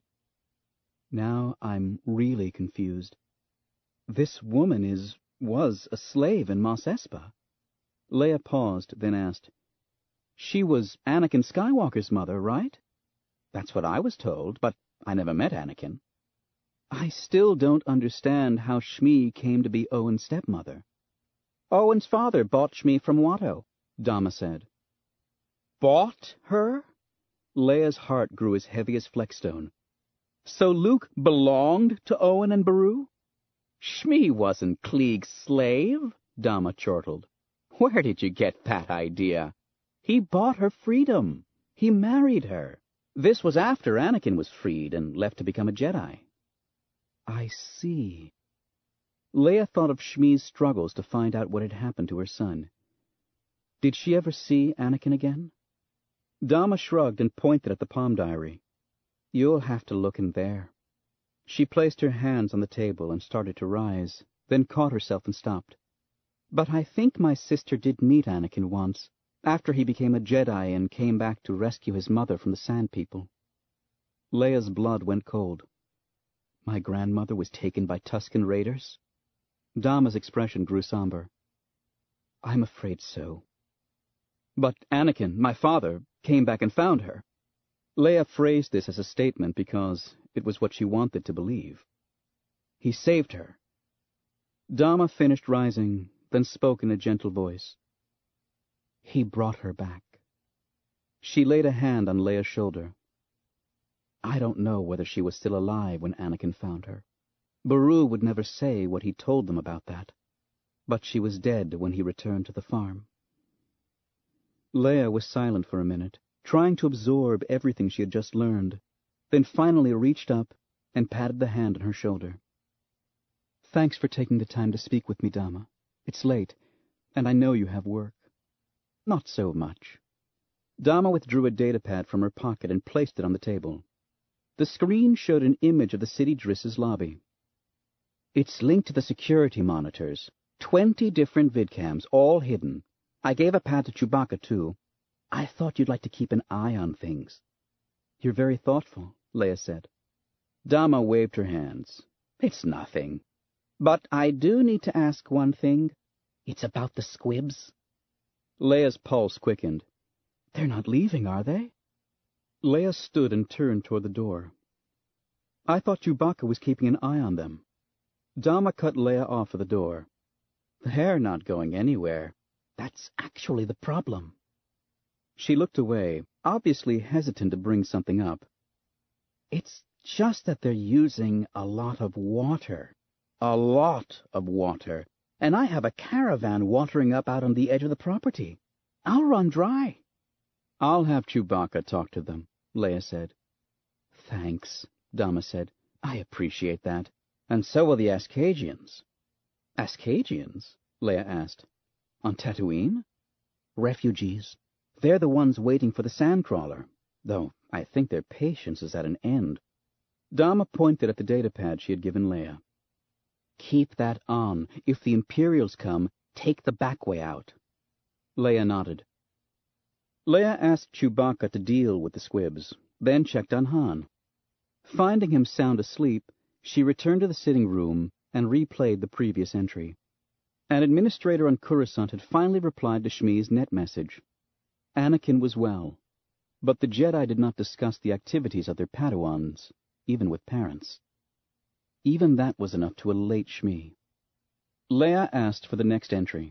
Now I'm really confused. This woman is, was a slave in Mos Espa. Leia paused, then asked, She was Anakin Skywalker's mother, right? That's what I was told, but I never met Anakin. I still don't understand how Shmi came to be Owen's stepmother. Owen's father bought Shmi from Watto, Dama said. Bought her? Leia's heart grew as heavy as Fleckstone. So Luke belonged to Owen and Beru? Shmi wasn't Klieg's slave, Dama chortled. Where did you get that idea? He bought her freedom. He married her. This was after Anakin was freed and left to become a Jedi. I see. Leia thought of Shmi's struggles to find out what had happened to her son. Did she ever see Anakin again? Dama shrugged and pointed at the palm diary. You'll have to look in there. She placed her hands on the table and started to rise, then caught herself and stopped. But I think my sister did meet Anakin once, after he became a Jedi and came back to rescue his mother from the Sand People. Leia's blood went cold. My grandmother was taken by Tusken Raiders? Dama's expression grew somber. I'm afraid so. But Anakin, my father, came back and found her. Leia phrased this as a statement because it was what she wanted to believe. He saved her. Dama finished rising, then spoke in a gentle voice. He brought her back. She laid a hand on Leia's shoulder. I don't know whether she was still alive when Anakin found her. Beru would never say what he told them about that, but she was dead when he returned to the farm. Leia was silent for a minute, trying to absorb everything she had just learned, then finally reached up and patted the hand on her shoulder. Thanks for taking the time to speak with me, Dama. It's late, and I know you have work. Not so much. Dama withdrew a datapad from her pocket and placed it on the table. The screen showed an image of the City Driss's lobby. It's linked to the security monitors. Twenty different vidcams, all hidden. I gave a pad to Chewbacca, too. I thought you'd like to keep an eye on things. You're very thoughtful, Leia said. Dama waved her hands. It's nothing. But I do need to ask one thing. It's about the squibs. Leia's pulse quickened. They're not leaving, are they? Leia stood and turned toward the door. I thought Chewbacca was keeping an eye on them. Dama cut Leia off at the door. They're not going anywhere. That's actually the problem. She looked away, obviously hesitant to bring something up. It's just that they're using a lot of water. A lot of water. And I have a caravan watering up out on the edge of the property. I'll run dry. I'll have Chewbacca talk to them, Leia said. Thanks, Dama said. I appreciate that. And so will the Askagians. Askagians? Leia asked. On Tatooine? Refugees. They're the ones waiting for the Sandcrawler, though I think their patience is at an end. Dama pointed at the datapad she had given Leia. Keep that on. If the Imperials come, take the back way out. Leia nodded. Leia asked Chewbacca to deal with the squibs, then checked on Han. Finding him sound asleep, she returned to the sitting room and replayed the previous entry. An administrator on Coruscant had finally replied to Shmi's net message. Anakin was well, but the Jedi did not discuss the activities of their Padawans, even with parents. Even that was enough to elate Shmi. Leia asked for the next entry.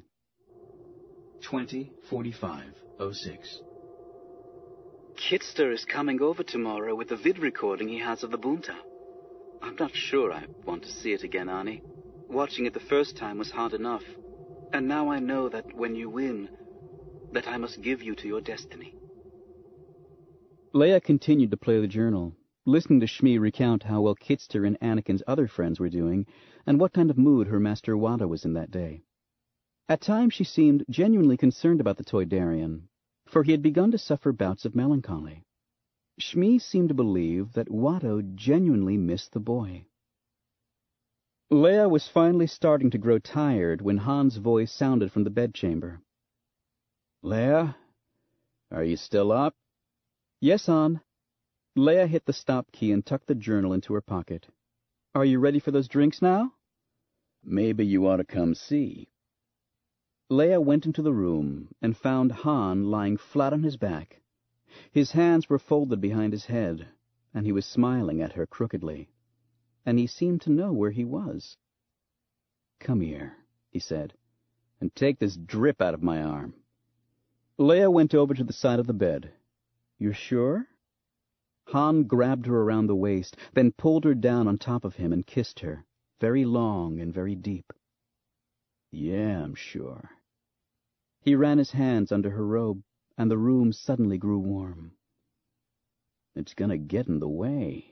twenty forty-five oh six. Kitster is coming over tomorrow with the vid recording he has of the Bunta. I'm not sure I want to see it again, Arnie. Watching it the first time was hard enough. And now I know that when you win, that I must give you to your destiny. Leia continued to play the journal, listening to Shmi recount how well Kitster and Anakin's other friends were doing, and what kind of mood her master Watto was in that day. At times she seemed genuinely concerned about the Toydarian, for he had begun to suffer bouts of melancholy. Shmi seemed to believe that Watto genuinely missed the boy. Leia was finally starting to grow tired when Han's voice sounded from the bedchamber. Leia? Are you still up? Yes, Han. Leia hit the stop key and tucked the journal into her pocket. Are you ready for those drinks now? Maybe you ought to come see. Leia went into the room and found Han lying flat on his back. His hands were folded behind his head, and he was smiling at her crookedly. And he seemed to know where he was. Come here, he said, and take this drip out of my arm. Leia went over to the side of the bed. You're sure? Han grabbed her around the waist, then pulled her down on top of him and kissed her, very long and very deep. Yeah, I'm sure. He ran his hands under her robe, and the room suddenly grew warm. It's gonna get in the way.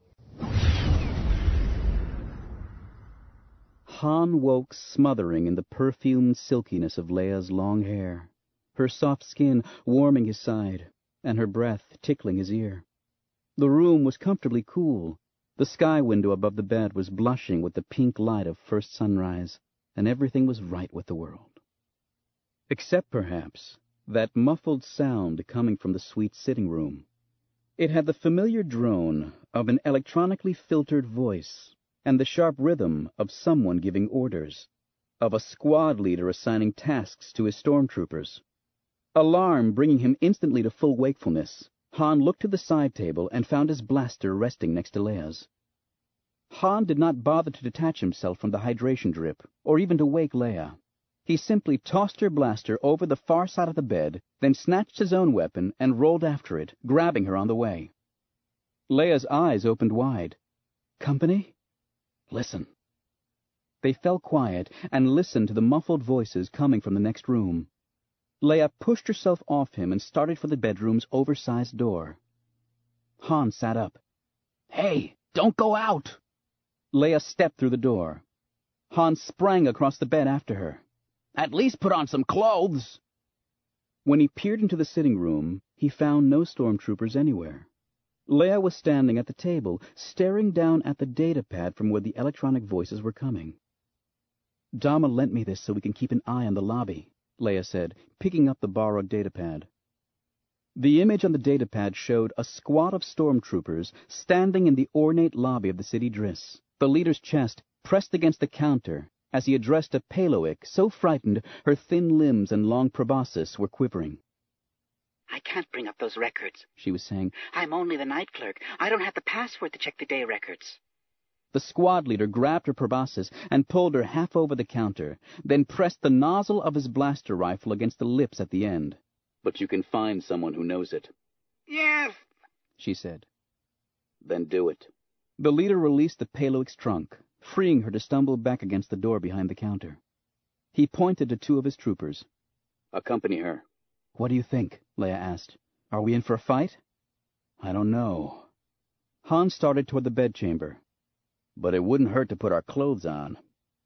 Han woke smothering in the perfumed silkiness of Leia's long hair, her soft skin warming his side, and her breath tickling his ear. The room was comfortably cool. The sky window above the bed was blushing with the pink light of first sunrise, and everything was right with the world. Except, perhaps, that muffled sound coming from the suite sitting room. It had the familiar drone of an electronically filtered voice, and the sharp rhythm of someone giving orders, of a squad leader assigning tasks to his stormtroopers. Alarm bringing him instantly to full wakefulness, Han looked to the side table and found his blaster resting next to Leia's. Han did not bother to detach himself from the hydration drip, or even to wake Leia. He simply tossed her blaster over the far side of the bed, then snatched his own weapon and rolled after it, grabbing her on the way. Leia's eyes opened wide. Company? Listen. They fell quiet and listened to the muffled voices coming from the next room. Leia pushed herself off him and started for the bedroom's oversized door. Han sat up. Hey, don't go out! Leia stepped through the door. Han sprang across the bed after her. At least put on some clothes! When he peered into the sitting room, he found no stormtroopers anywhere. Leia was standing at the table, staring down at the datapad from where the electronic voices were coming. Dama lent me this so we can keep an eye on the lobby, Leia said, picking up the borrowed datapad. The image on the datapad showed a squad of stormtroopers standing in the ornate lobby of the city Driss, the leader's chest pressed against the counter as he addressed a Paloic so frightened her thin limbs and long proboscis were quivering. I can't bring up those records, she was saying. I'm only the night clerk. I don't have the password to check the day records. The squad leader grabbed her proboscis and pulled her half over the counter, then pressed the nozzle of his blaster rifle against the lips at the end. But you can find someone who knows it. Yes, she said. Then do it. The leader released the Paloic's trunk, freeing her to stumble back against the door behind the counter. He pointed to two of his troopers. Accompany her. What do you think? Leia asked. Are we in for a fight? I don't know. Han started toward the bedchamber. But it wouldn't hurt to put our clothes on.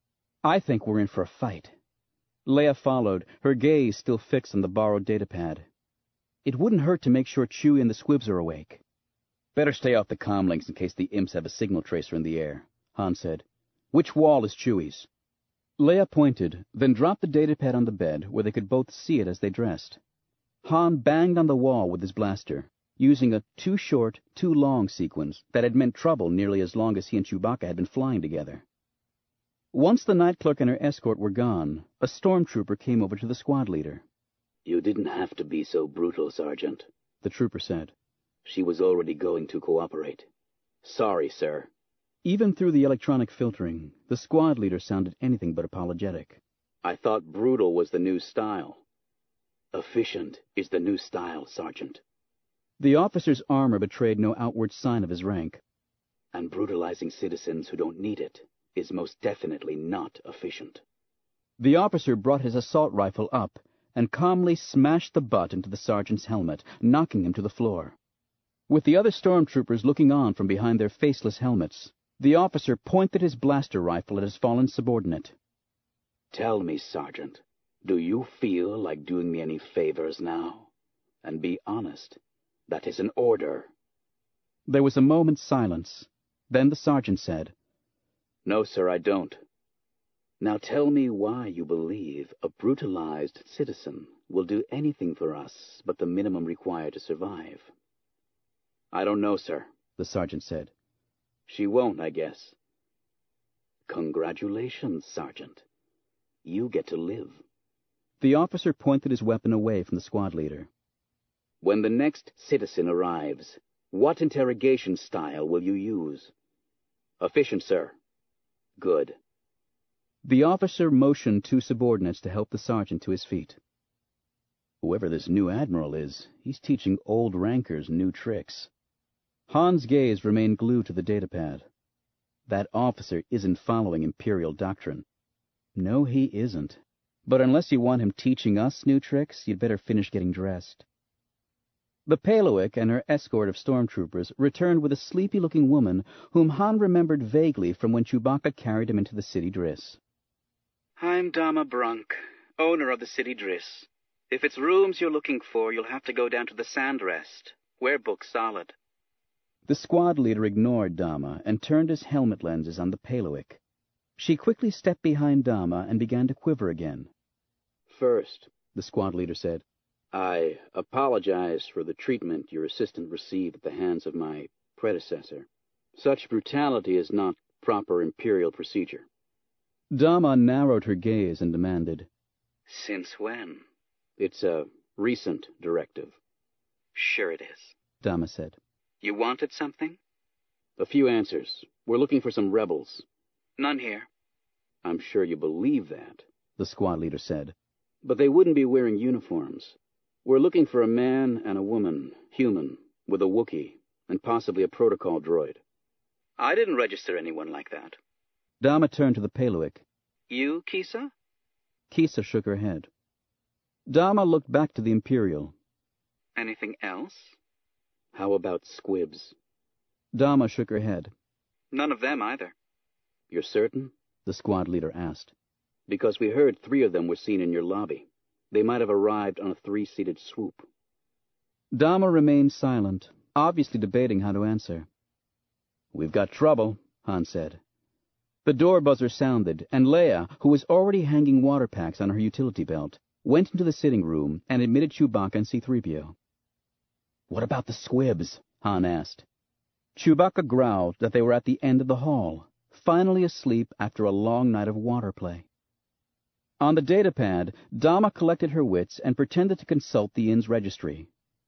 I think we're in for a fight. Leia followed, her gaze still fixed on the borrowed datapad. It wouldn't hurt to make sure Chewie and the squibs are awake. Better stay off the comlinks in case the imps have a signal tracer in the air, Han said. Which wall is Chewie's? Leia pointed, then dropped the datapad on the bed where they could both see it as they dressed. Han banged on the wall with his blaster, using a too short, too long sequence that had meant trouble nearly as long as he and Chewbacca had been flying together. Once the night clerk and her escort were gone, a stormtrooper came over to the squad leader. You didn't have to be so brutal, Sergeant, the trooper said. She was already going to cooperate. Sorry, sir. Even through the electronic filtering, the squad leader sounded anything but apologetic. I thought brutal was the new style. Efficient is the new style, Sergeant. The officer's armor betrayed no outward sign of his rank. And brutalizing citizens who don't need it is most definitely not efficient. The officer brought his assault rifle up and calmly smashed the butt into the sergeant's helmet, knocking him to the floor. With the other stormtroopers looking on from behind their faceless helmets, the officer pointed his blaster rifle at his fallen subordinate. Tell me, Sergeant, do you feel like doing me any favors now? And be honest, that is an order. There was a moment's silence. Then the sergeant said, No, sir, I don't. Now tell me why you believe a brutalized citizen will do anything for us but the minimum required to survive. I don't know, sir, the sergeant said. She won't, I guess. Congratulations, Sergeant. You get to live. The officer pointed his weapon away from the squad leader. When the next citizen arrives, what interrogation style will you use? Efficient, sir. Good. The officer motioned two subordinates to help the sergeant to his feet. Whoever this new admiral is, he's teaching old rankers new tricks. Han's gaze remained glued to the datapad. That officer isn't following Imperial doctrine. No, he isn't. But unless you want him teaching us new tricks, you'd better finish getting dressed. The Palowick and her escort of stormtroopers returned with a sleepy-looking woman whom Han remembered vaguely from when Chewbacca carried him into the city Driss. I'm Dama Brunk, owner of the city Driss. If it's rooms you're looking for, you'll have to go down to the Sandrest. We're booked solid. The squad leader ignored Dama and turned his helmet lenses on the Palowick. She quickly stepped behind Dama and began to quiver again. First, the squad leader said, I apologize for the treatment your assistant received at the hands of my predecessor. Such brutality is not proper Imperial procedure. Dama narrowed her gaze and demanded, Since when? It's a recent directive. Sure it is, Dama said. You wanted something? A few answers. We're looking for some rebels. None here. I'm sure you believe that, the squad leader said. But they wouldn't be wearing uniforms. We're looking for a man and a woman, human, with a Wookiee, and possibly a protocol droid. I didn't register anyone like that. Dama turned to the Palowick. You, Kisa? Kisa shook her head. Dama looked back to the Imperial. Anything else? How about squibs? Dama shook her head. None of them either. You're certain? The squad leader asked. Because we heard three of them were seen in your lobby. They might have arrived on a three-seated swoop. Dama remained silent, obviously debating how to answer. We've got trouble, Han said. The door buzzer sounded, and Leia, who was already hanging water packs on her utility belt, went into the sitting room and admitted Chewbacca and C three P O. What about the squibs? Han asked. Chewbacca growled that they were at the end of the hall, finally asleep after a long night of water play. On the datapad, Dama collected her wits and pretended to consult the inn's registry.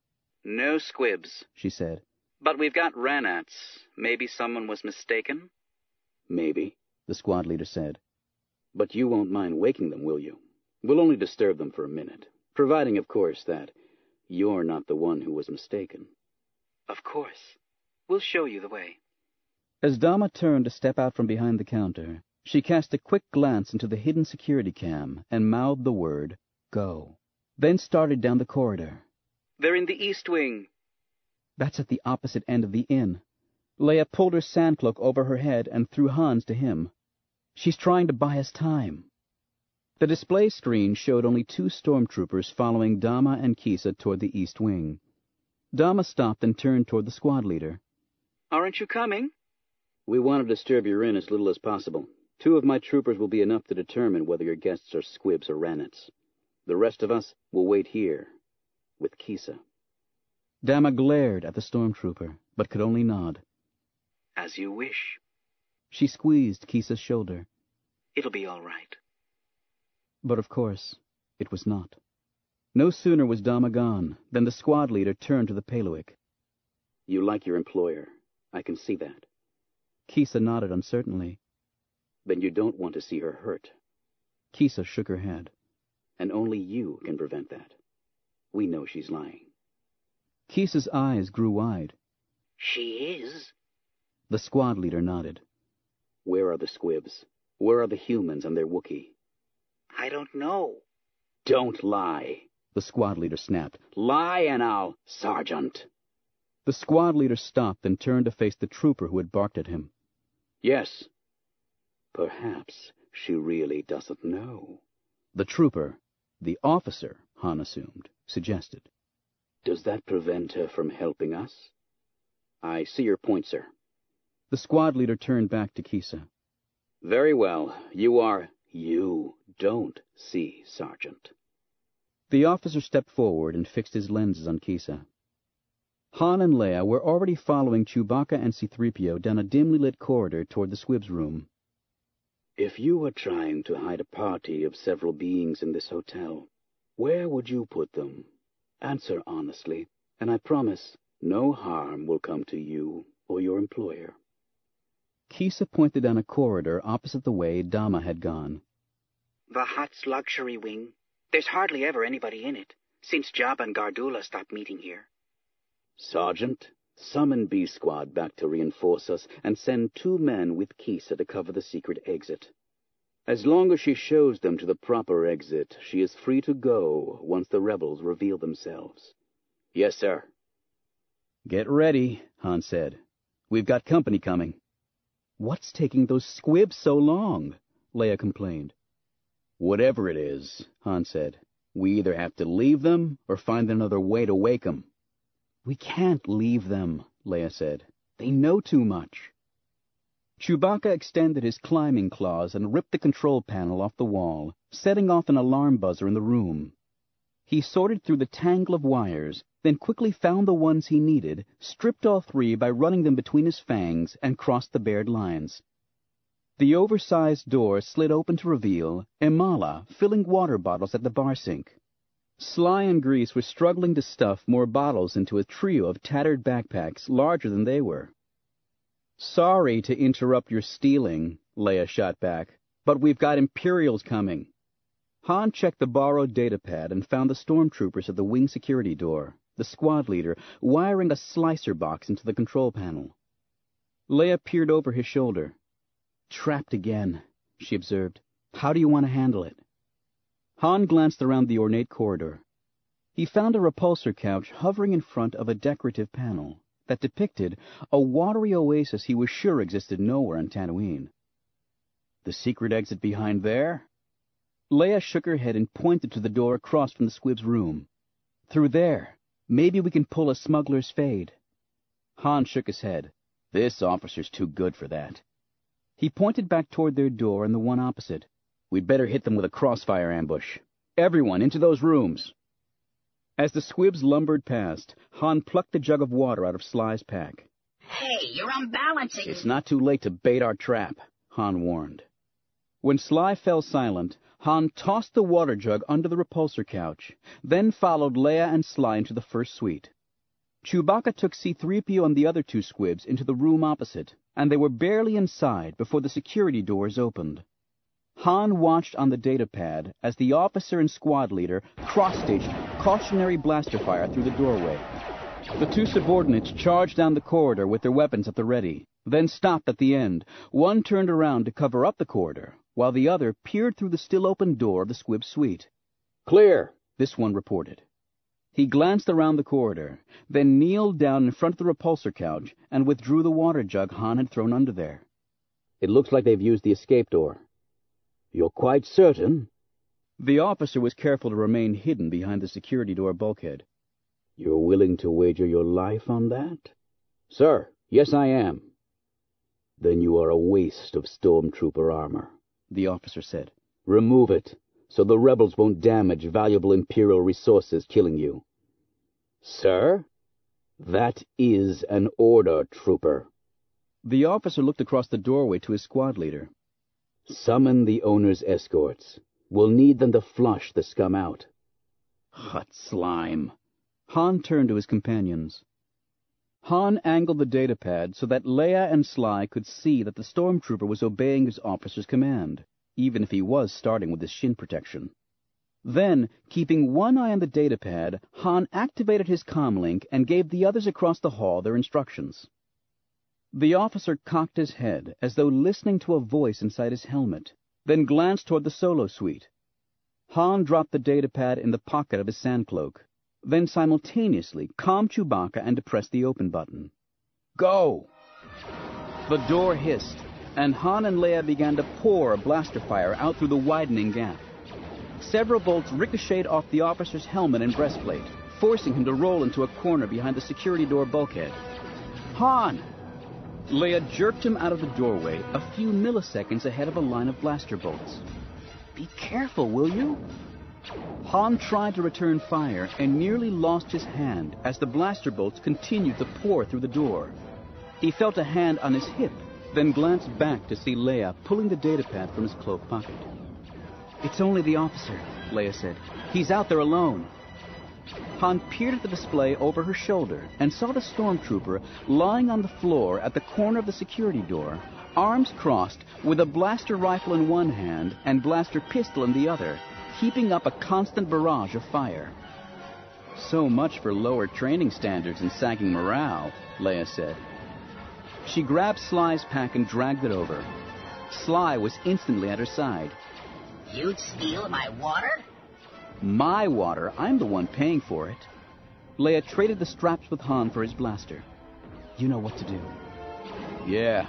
No squibs, she said. But we've got ranats. Maybe someone was mistaken? Maybe, the squad leader said. But you won't mind waking them, will you? We'll only disturb them for a minute, providing, of course, that you're not the one who was mistaken. Of course. We'll show you the way. As Dama turned to step out from behind the counter, she cast a quick glance into the hidden security cam and mouthed the word, go, then started down the corridor. They're in the East Wing. That's at the opposite end of the inn. Leia pulled her sandcloak over her head and threw Hans to him. She's trying to buy us time. The display screen showed only two stormtroopers following Dama and Kisa toward the East Wing. Dama stopped and turned toward the squad leader. Aren't you coming? We want to disturb your inn as little as possible. Two of my troopers will be enough to determine whether your guests are squibs or ranats. The rest of us will wait here, with Kisa. Dama glared at the stormtrooper, but could only nod. As you wish. She squeezed Kisa's shoulder. It'll be all right. But of course, it was not. No sooner was Dama gone than the squad leader turned to the Palowick. You like your employer. I can see that. Kisa nodded uncertainly. Then you don't want to see her hurt. Kisa shook her head. And only you can prevent that. We know she's lying. Kisa's eyes grew wide. She is? The squad leader nodded. Where are the squibs? Where are the humans and their Wookiee? I don't know. Don't lie, the squad leader snapped. Lie and I'll... Sergeant. The squad leader stopped and turned to face the trooper who had barked at him. Yes. Perhaps she really doesn't know. The trooper, the officer, Han assumed, suggested. Does that prevent her from helping us? I see your point, sir. The squad leader turned back to Kisa. Very well. You are... You don't see, Sergeant. The officer stepped forward and fixed his lenses on Kisa. Han and Leia were already following Chewbacca and C three P O down a dimly lit corridor toward the Squibs' room. If you were trying to hide a party of several beings in this hotel, where would you put them? Answer honestly, and I promise no harm will come to you or your employer. Kisa pointed down a corridor opposite the way Dama had gone. The Hutt's luxury wing. There's hardly ever anybody in it, since Jabba and Gardulla stopped meeting here. Sergeant, summon B Squad back to reinforce us and send two men with Kisa to cover the secret exit. As long as she shows them to the proper exit, she is free to go once the rebels reveal themselves. Yes, sir. Get ready, Han said. We've got company coming. What's taking those squibs so long? Leia complained. Whatever it is, Han said, we either have to leave them or find another way to wake them. We can't leave them, Leia said. They know too much. Chewbacca extended his climbing claws and ripped the control panel off the wall, setting off an alarm buzzer in the room. He sorted through the tangle of wires, then quickly found the ones he needed, stripped all three by running them between his fangs, and crossed the bared lines. The oversized door slid open to reveal Imala filling water bottles at the bar sink. Sly and Grease were struggling to stuff more bottles into a trio of tattered backpacks larger than they were. Sorry to interrupt your stealing, Leia shot back, but we've got Imperials coming. Han checked the borrowed datapad and found the stormtroopers at the wing security door, the squad leader wiring a slicer box into the control panel. Leia peered over his shoulder. Trapped again, she observed. How do you want to handle it? Han glanced around the ornate corridor. He found a repulsor couch hovering in front of a decorative panel that depicted a watery oasis he was sure existed nowhere on Tatooine. The secret exit behind there? Leia shook her head and pointed to the door across from the Squib's room. Through there. Maybe we can pull a smuggler's fade. Han shook his head. This officer's too good for that. He pointed back toward their door and the one opposite. We'd better hit them with a crossfire ambush. Everyone, into those rooms. As the Squibs lumbered past, Han plucked a jug of water out of Sly's pack. Hey, you're unbalancing. It's not too late to bait our trap, Han warned. When Sly fell silent, Han tossed the water jug under the repulsor couch, then followed Leia and Sly into the first suite. Chewbacca took C three P O and the other two Squibs into the room opposite, and they were barely inside before the security doors opened. Han watched on the datapad as the officer and squad leader cross-staged cautionary blaster fire through the doorway. The two subordinates charged down the corridor with their weapons at the ready, then stopped at the end. One turned around to cover up the corridor, while the other peered through the still-open door of the Squib suite. Clear, this one reported. He glanced around the corridor, then kneeled down in front of the repulsor couch and withdrew the water jug Han had thrown under there. It looks like they've used the escape door. You're quite certain? The officer was careful to remain hidden behind the security door bulkhead. You're willing to wager your life on that? Sir, yes I am. Then you are a waste of stormtrooper armor, the officer said. Remove it, so the rebels won't damage valuable Imperial resources killing you. Sir? That is an order, trooper. The officer looked across the doorway to his squad leader. Summon the owner's escorts. We'll need them to flush the scum out. Hut slime. Han turned to his companions. Han angled the datapad so that Leia and Sly could see that the stormtrooper was obeying his officer's command, even if he was starting with his shin protection. Then, keeping one eye on the datapad, Han activated his comlink and gave the others across the hall their instructions. The officer cocked his head, as though listening to a voice inside his helmet, then glanced toward the solo suite. Han dropped the datapad in the pocket of his sand cloak, then simultaneously calmed Chewbacca and depressed the open button. Go! The door hissed, and Han and Leia began to pour blaster fire out through the widening gap. Several bolts ricocheted off the officer's helmet and breastplate, forcing him to roll into a corner behind the security door bulkhead. Han! Leia jerked him out of the doorway a few milliseconds ahead of a line of blaster bolts. Be careful, will you? Han tried to return fire and nearly lost his hand as the blaster bolts continued to pour through the door. He felt a hand on his hip, then glanced back to see Leia pulling the datapad from his cloak pocket. It's only the officer, Leia said. He's out there alone. Han peered at the display over her shoulder and saw the stormtrooper lying on the floor at the corner of the security door, arms crossed, with a blaster rifle in one hand and blaster pistol in the other, keeping up a constant barrage of fire. So much for lower training standards and sagging morale, Leia said. She grabbed Sly's pack and dragged it over. Sly was instantly at her side. You'd steal my water? My water. I'm the one paying for it. Leia traded the straps with Han for his blaster. You know what to do. Yeah.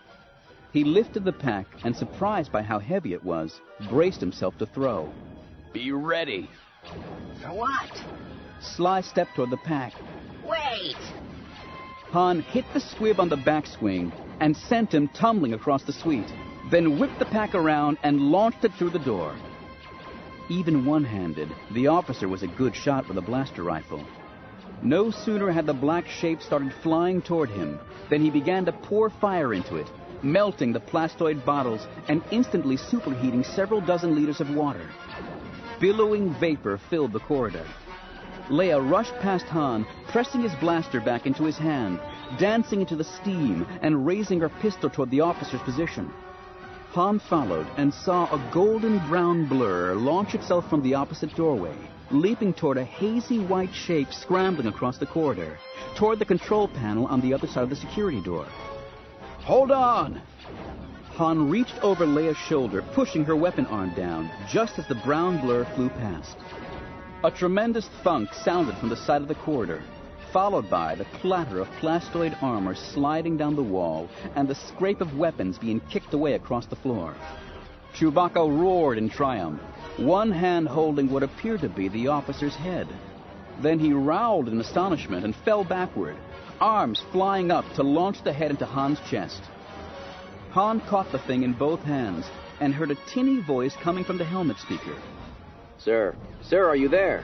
He lifted the pack and, surprised by how heavy it was, braced himself to throw. Be ready. For what? Sly stepped toward the pack. Wait! Han hit the squib on the backswing and sent him tumbling across the suite, then whipped the pack around and launched it through the door. Even one-handed, the officer was a good shot with a blaster rifle. No sooner had the black shape started flying toward him than he began to pour fire into it, melting the plastoid bottles and instantly superheating several dozen liters of water. Billowing vapor filled the corridor. Leia rushed past Han, pressing his blaster back into his hand, dancing into the steam and raising her pistol toward the officer's position. Han followed and saw a golden-brown blur launch itself from the opposite doorway, leaping toward a hazy white shape scrambling across the corridor, toward the control panel on the other side of the security door. Hold on! Han reached over Leia's shoulder, pushing her weapon arm down, just as the brown blur flew past. A tremendous thunk sounded from the side of the corridor, followed by the clatter of plastoid armor sliding down the wall and the scrape of weapons being kicked away across the floor. Chewbacca roared in triumph, one hand holding what appeared to be the officer's head. Then he growled in astonishment and fell backward, arms flying up to launch the head into Han's chest. Han caught the thing in both hands and heard a tinny voice coming from the helmet speaker. Sir, sir, are you there?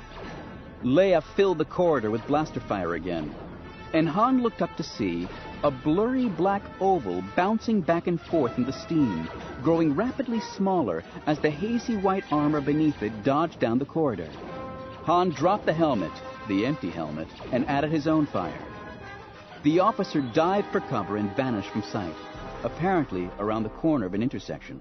Leia filled the corridor with blaster fire again, and Han looked up to see a blurry black oval bouncing back and forth in the steam, growing rapidly smaller as the hazy white armor beneath it dodged down the corridor. Han dropped the helmet, the empty helmet, and added his own fire. The officer dived for cover and vanished from sight, apparently around the corner of an intersection.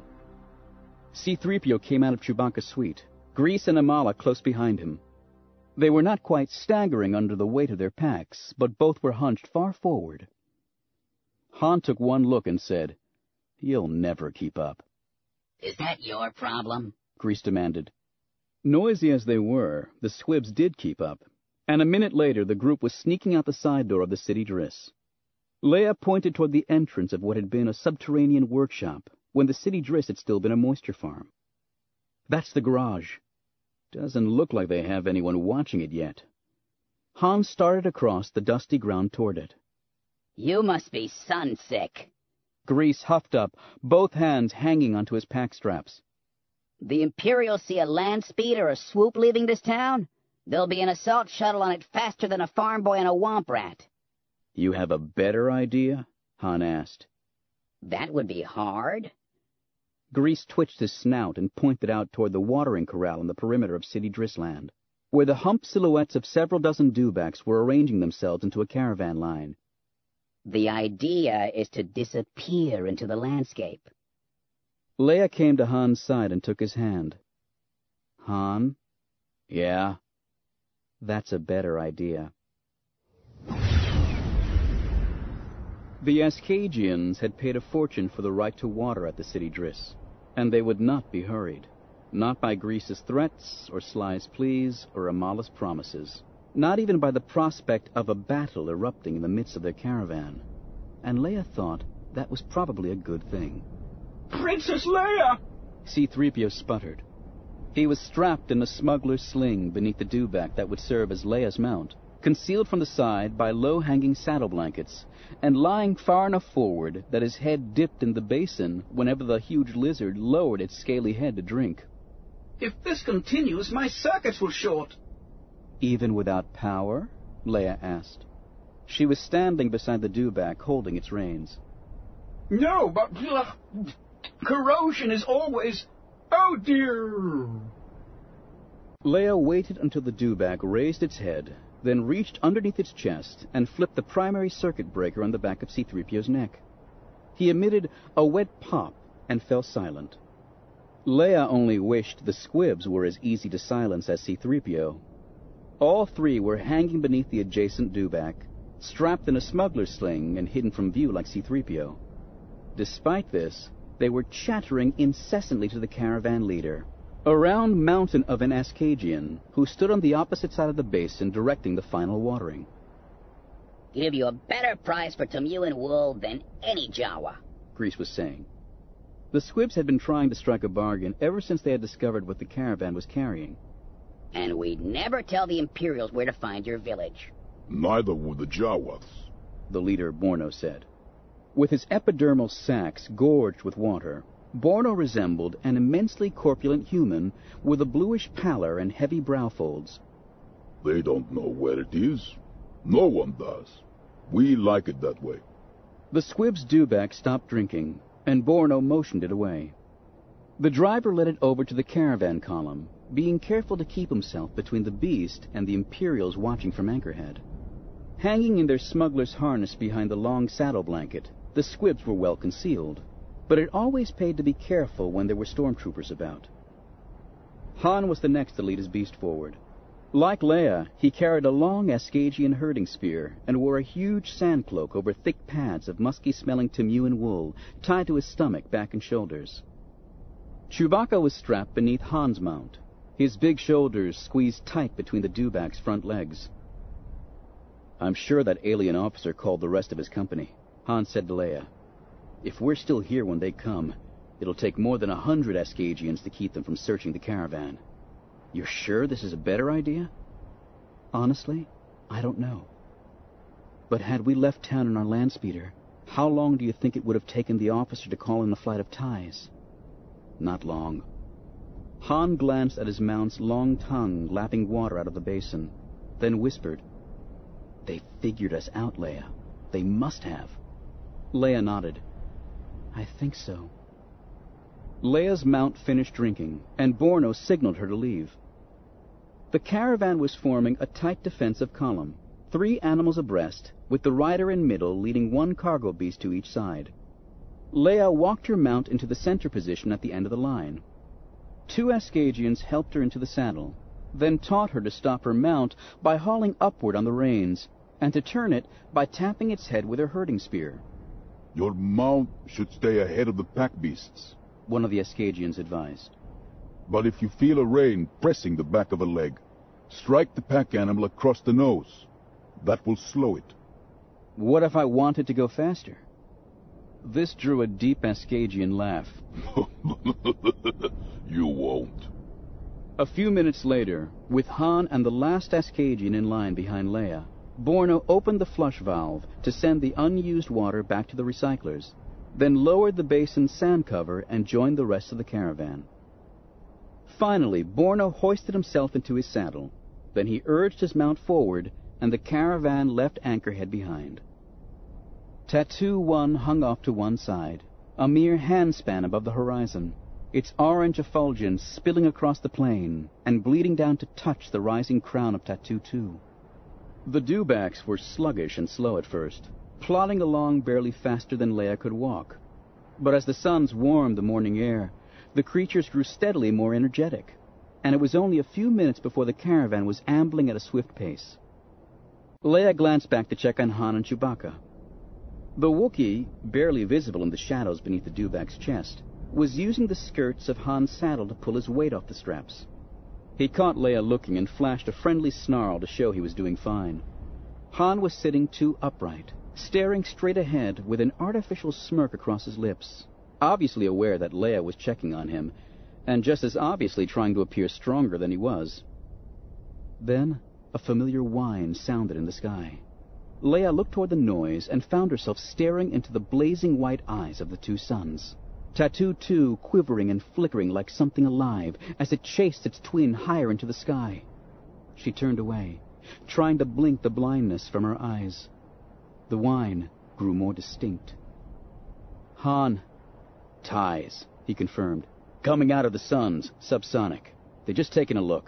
C three P O came out of Chewbacca's suite, Grease and Amala close behind him. They were not quite staggering under the weight of their packs, but both were hunched far forward. Han took one look and said, "You'll never keep up." Is that your problem? Grease demanded. Noisy as they were, the squibs did keep up, and a minute later the group was sneaking out the side door of the city Driss. Leia pointed toward the entrance of what had been a subterranean workshop, when the city Driss had still been a moisture farm. That's the garage. Doesn't look like they have anyone watching it yet. Han started across the dusty ground toward it. You must be sunsick. Grease huffed up, both hands hanging onto his pack straps. The Imperial see a land speed or a swoop leaving this town? There'll be an assault shuttle on it faster than a farm boy on a womp rat. You have a better idea? Han asked. That would be hard. Grease twitched his snout and pointed out toward the watering corral on the perimeter of City Drissland, where the humped silhouettes of several dozen dewbacks were arranging themselves into a caravan line. The idea is to disappear into the landscape. Leia came to Han's side and took his hand. Han? Yeah? That's a better idea. The Askagians had paid a fortune for the right to water at the city Driss, and they would not be hurried, not by Grease's threats, or Sly's pleas, or Amala's promises, not even by the prospect of a battle erupting in the midst of their caravan. And Leia thought that was probably a good thing. Princess Leia! C three P O sputtered. He was strapped in a smuggler's sling beneath the dewback that would serve as Leia's mount, concealed from the side by low-hanging saddle blankets, and lying far enough forward that his head dipped in the basin whenever the huge lizard lowered its scaly head to drink. If this continues, my circuits will short. Even without power? Leia asked. She was standing beside the dewback, holding its reins. No, but uh, corrosion is always... Oh, dear! Leia waited until the dewback raised its head, then reached underneath its chest and flipped the primary circuit breaker on the back of C three P O's neck. He emitted a wet pop and fell silent. Leia only wished the squibs were as easy to silence as C three P O. All three were hanging beneath the adjacent dewback, strapped in a smuggler's sling and hidden from view like C three P O. Despite this, they were chattering incessantly to the caravan leader, a round mountain of an Askagian who stood on the opposite side of the basin directing the final watering. Give you a better price for Temuan wool than any Jawa, Grease was saying. The squibs had been trying to strike a bargain ever since they had discovered what the caravan was carrying. And we'd never tell the Imperials where to find your village. Neither would the Jawas, the leader Borno said. With his epidermal sacs gorged with water, Borno resembled an immensely corpulent human with a bluish pallor and heavy brow folds. They don't know where it is. No one does. We like it that way. The squib's dewback stopped drinking, and Borno motioned it away. The driver led it over to the caravan column, being careful to keep himself between the beast and the Imperials watching from Anchorhead. Hanging in their smuggler's harness behind the long saddle blanket, the squibs were well concealed, but it always paid to be careful when there were stormtroopers about. Han was the next to lead his beast forward. Like Leia, he carried a long Askagian herding spear and wore a huge sand cloak over thick pads of musky-smelling Temuan wool tied to his stomach, back, and shoulders. Chewbacca was strapped beneath Han's mount, his big shoulders squeezed tight between the dewback's front legs. "I'm sure that alien officer called the rest of his company," Han said to Leia. "If we're still here when they come, it'll take more than a hundred Askagians to keep them from searching the caravan. You're sure this is a better idea?" "Honestly, I don't know. But had we left town in our land speeder, how long do you think it would have taken the officer to call in a flight of ties?" "Not long." Han glanced at his mount's long tongue lapping water out of the basin, then whispered, "They figured us out, Leia. They must have." Leia nodded. "I think so." Leia's mount finished drinking, and Borno signaled her to leave. The caravan was forming a tight defensive column, three animals abreast, with the rider in middle leading one cargo beast to each side. Leia walked her mount into the center position at the end of the line. Two Askagians helped her into the saddle, then taught her to stop her mount by hauling upward on the reins, and to turn it by tapping its head with her herding spear. "Your mount should stay ahead of the pack beasts," one of the Askagians advised. "But if you feel a rein pressing the back of a leg, strike the pack animal across the nose. That will slow it." "What if I wanted to go faster?" This drew a deep Askagian laugh. "You won't." A few minutes later, with Han and the last Askagian in line behind Leia, Borno opened the flush valve to send the unused water back to the recyclers, then lowered the basin's sand cover and joined the rest of the caravan. Finally, Borno hoisted himself into his saddle. Then he urged his mount forward, and the caravan left Anchorhead behind. Tattoo One hung off to one side, a mere handspan above the horizon, its orange effulgence spilling across the plain and bleeding down to touch the rising crown of Tattoo Two. The dewbacks were sluggish and slow at first, plodding along barely faster than Leia could walk. But as the suns warmed the morning air, the creatures grew steadily more energetic, and it was only a few minutes before the caravan was ambling at a swift pace. Leia glanced back to check on Han and Chewbacca. The Wookiee, barely visible in the shadows beneath the Dewback's chest, was using the skirts of Han's saddle to pull his weight off the straps. He caught Leia looking and flashed a friendly snarl to show he was doing fine. Han was sitting too upright, staring straight ahead with an artificial smirk across his lips, obviously aware that Leia was checking on him, and just as obviously trying to appear stronger than he was. Then a familiar whine sounded in the sky. Leia looked toward the noise and found herself staring into the blazing white eyes of the two suns. Tattoo two quivering and flickering like something alive as it chased its twin higher into the sky. She turned away, trying to blink the blindness from her eyes. The whine grew more distinct. Han. Ties, he confirmed. Coming out of the suns, subsonic. They're just taking a look.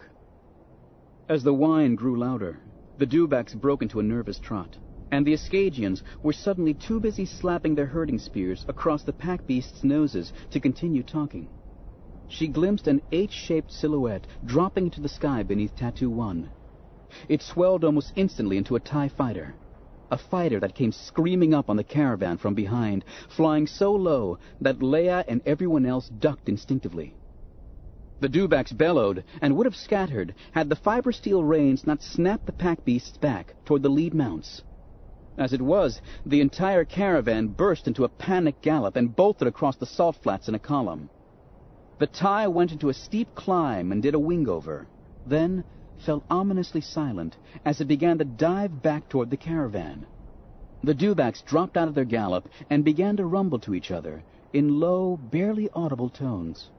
As the whine grew louder, the Dewbacks broke into a nervous trot, and the Askagians were suddenly too busy slapping their herding spears across the pack beasts' noses to continue talking. She glimpsed an H-shaped silhouette dropping into the sky beneath Tattoo one. It swelled almost instantly into a TIE fighter, a fighter that came screaming up on the caravan from behind, flying so low that Leia and everyone else ducked instinctively. The Dewbacks bellowed and would have scattered had the fiber steel reins not snapped the pack beasts back toward the lead mounts. As it was, the entire caravan burst into a panic gallop and bolted across the salt flats in a column. The TIE went into a steep climb and did a wingover, then fell ominously silent as it began to dive back toward the caravan. The Dewbacks dropped out of their gallop and began to rumble to each other in low, barely audible tones.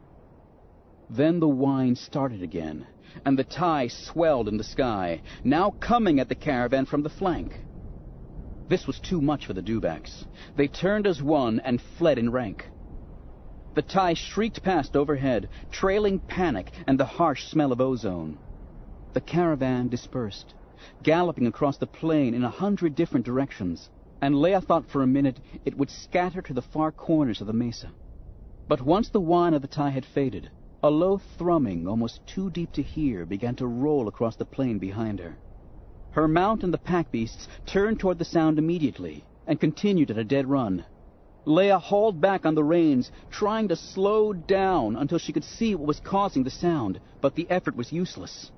Then the whine started again, and the TIE swelled in the sky, now coming at the caravan from the flank. This was too much for the Dewbacks. They turned as one and fled in rank. The TIE shrieked past overhead, trailing panic and the harsh smell of ozone. The caravan dispersed, galloping across the plain in a hundred different directions, and Leia thought for a minute it would scatter to the far corners of the mesa. But once the whine of the TIE had faded, a low thrumming, almost too deep to hear, began to roll across the plain behind her. Her mount and the pack beasts turned toward the sound immediately and continued at a dead run. Leia hauled back on the reins, trying to slow down until she could see what was causing the sound, but the effort was useless.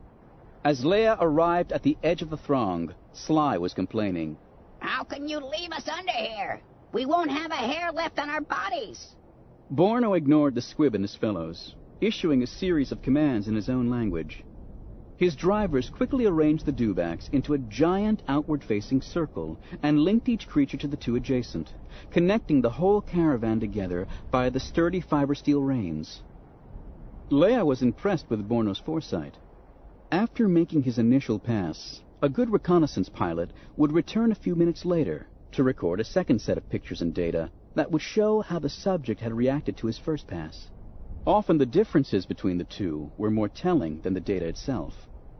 As Leia arrived at the edge of the throng, Sly was complaining. How can you leave us under here? We won't have a hair left on our bodies. Borno ignored the squib and his fellows, issuing a series of commands in his own language. His drivers quickly arranged the Dewbacks into a giant outward-facing circle and linked each creature to the two adjacent, connecting the whole caravan together by the sturdy fiber steel reins. Leia was impressed with Borno's foresight. After making his initial pass, a good reconnaissance pilot would return a few minutes later to record a second set of pictures and data that would show how the subject had reacted to his first pass. Often the differences between the two were more telling than the data itself.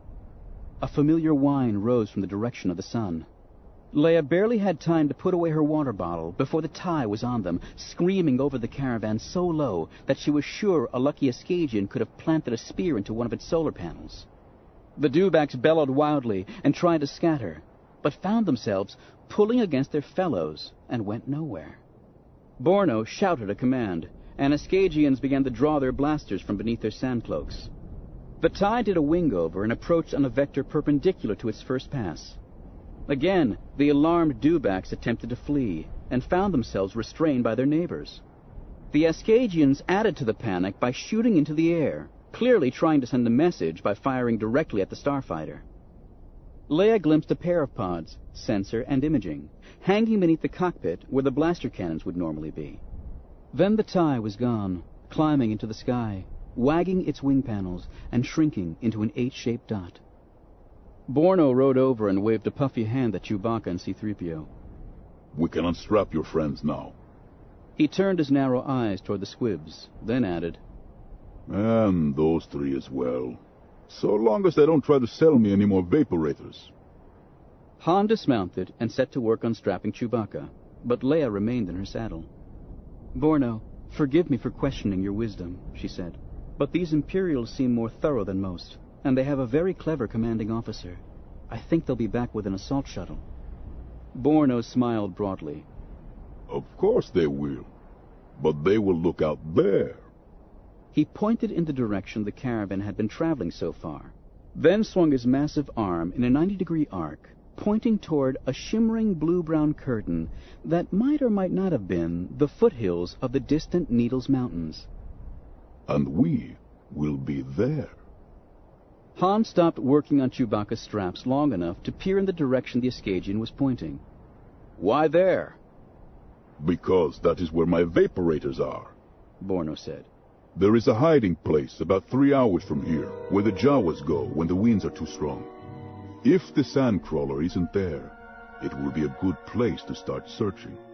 A familiar whine rose from the direction of the sun. Leia barely had time to put away her water bottle before the TIE was on them, screaming over the caravan so low that she was sure a lucky Askagian could have planted a spear into one of its solar panels. The Dewbacks bellowed wildly and tried to scatter, but found themselves pulling against their fellows and went nowhere. Borno shouted a command, and Askagians began to draw their blasters from beneath their sand cloaks. The TIE did a wingover and approached on a vector perpendicular to its first pass. Again, the alarmed Dewbacks attempted to flee, and found themselves restrained by their neighbors. The Askagians added to the panic by shooting into the air, clearly trying to send a message by firing directly at the starfighter. Leia glimpsed a pair of pods, sensor and imaging, hanging beneath the cockpit where the blaster cannons would normally be. Then the TIE was gone, climbing into the sky, wagging its wing panels and shrinking into an H-shaped dot. Borno rode over and waved a puffy hand at Chewbacca and C three P O. We can unstrap your friends now. He turned his narrow eyes toward the squibs, then added, And those three as well. So long as they don't try to sell me any more vaporators. Han dismounted and set to work unstrapping Chewbacca, but Leia remained in her saddle. Borno, forgive me for questioning your wisdom, she said, but these Imperials seem more thorough than most, and they have a very clever commanding officer. I think they'll be back with an assault shuttle. Borno smiled broadly. Of course they will. But they will look out there. He pointed in the direction the caravan had been traveling so far, then swung his massive arm in a ninety-degree arc, pointing toward a shimmering blue-brown curtain that might or might not have been the foothills of the distant Needles Mountains. And we will be there. Han stopped working on Chewbacca's straps long enough to peer in the direction the Askagian was pointing. Why there? Because that is where my vaporators are, Borno said. There is a hiding place about three hours from here, where the Jawas go when the winds are too strong. If the Sandcrawler isn't there, it will be a good place to start searching.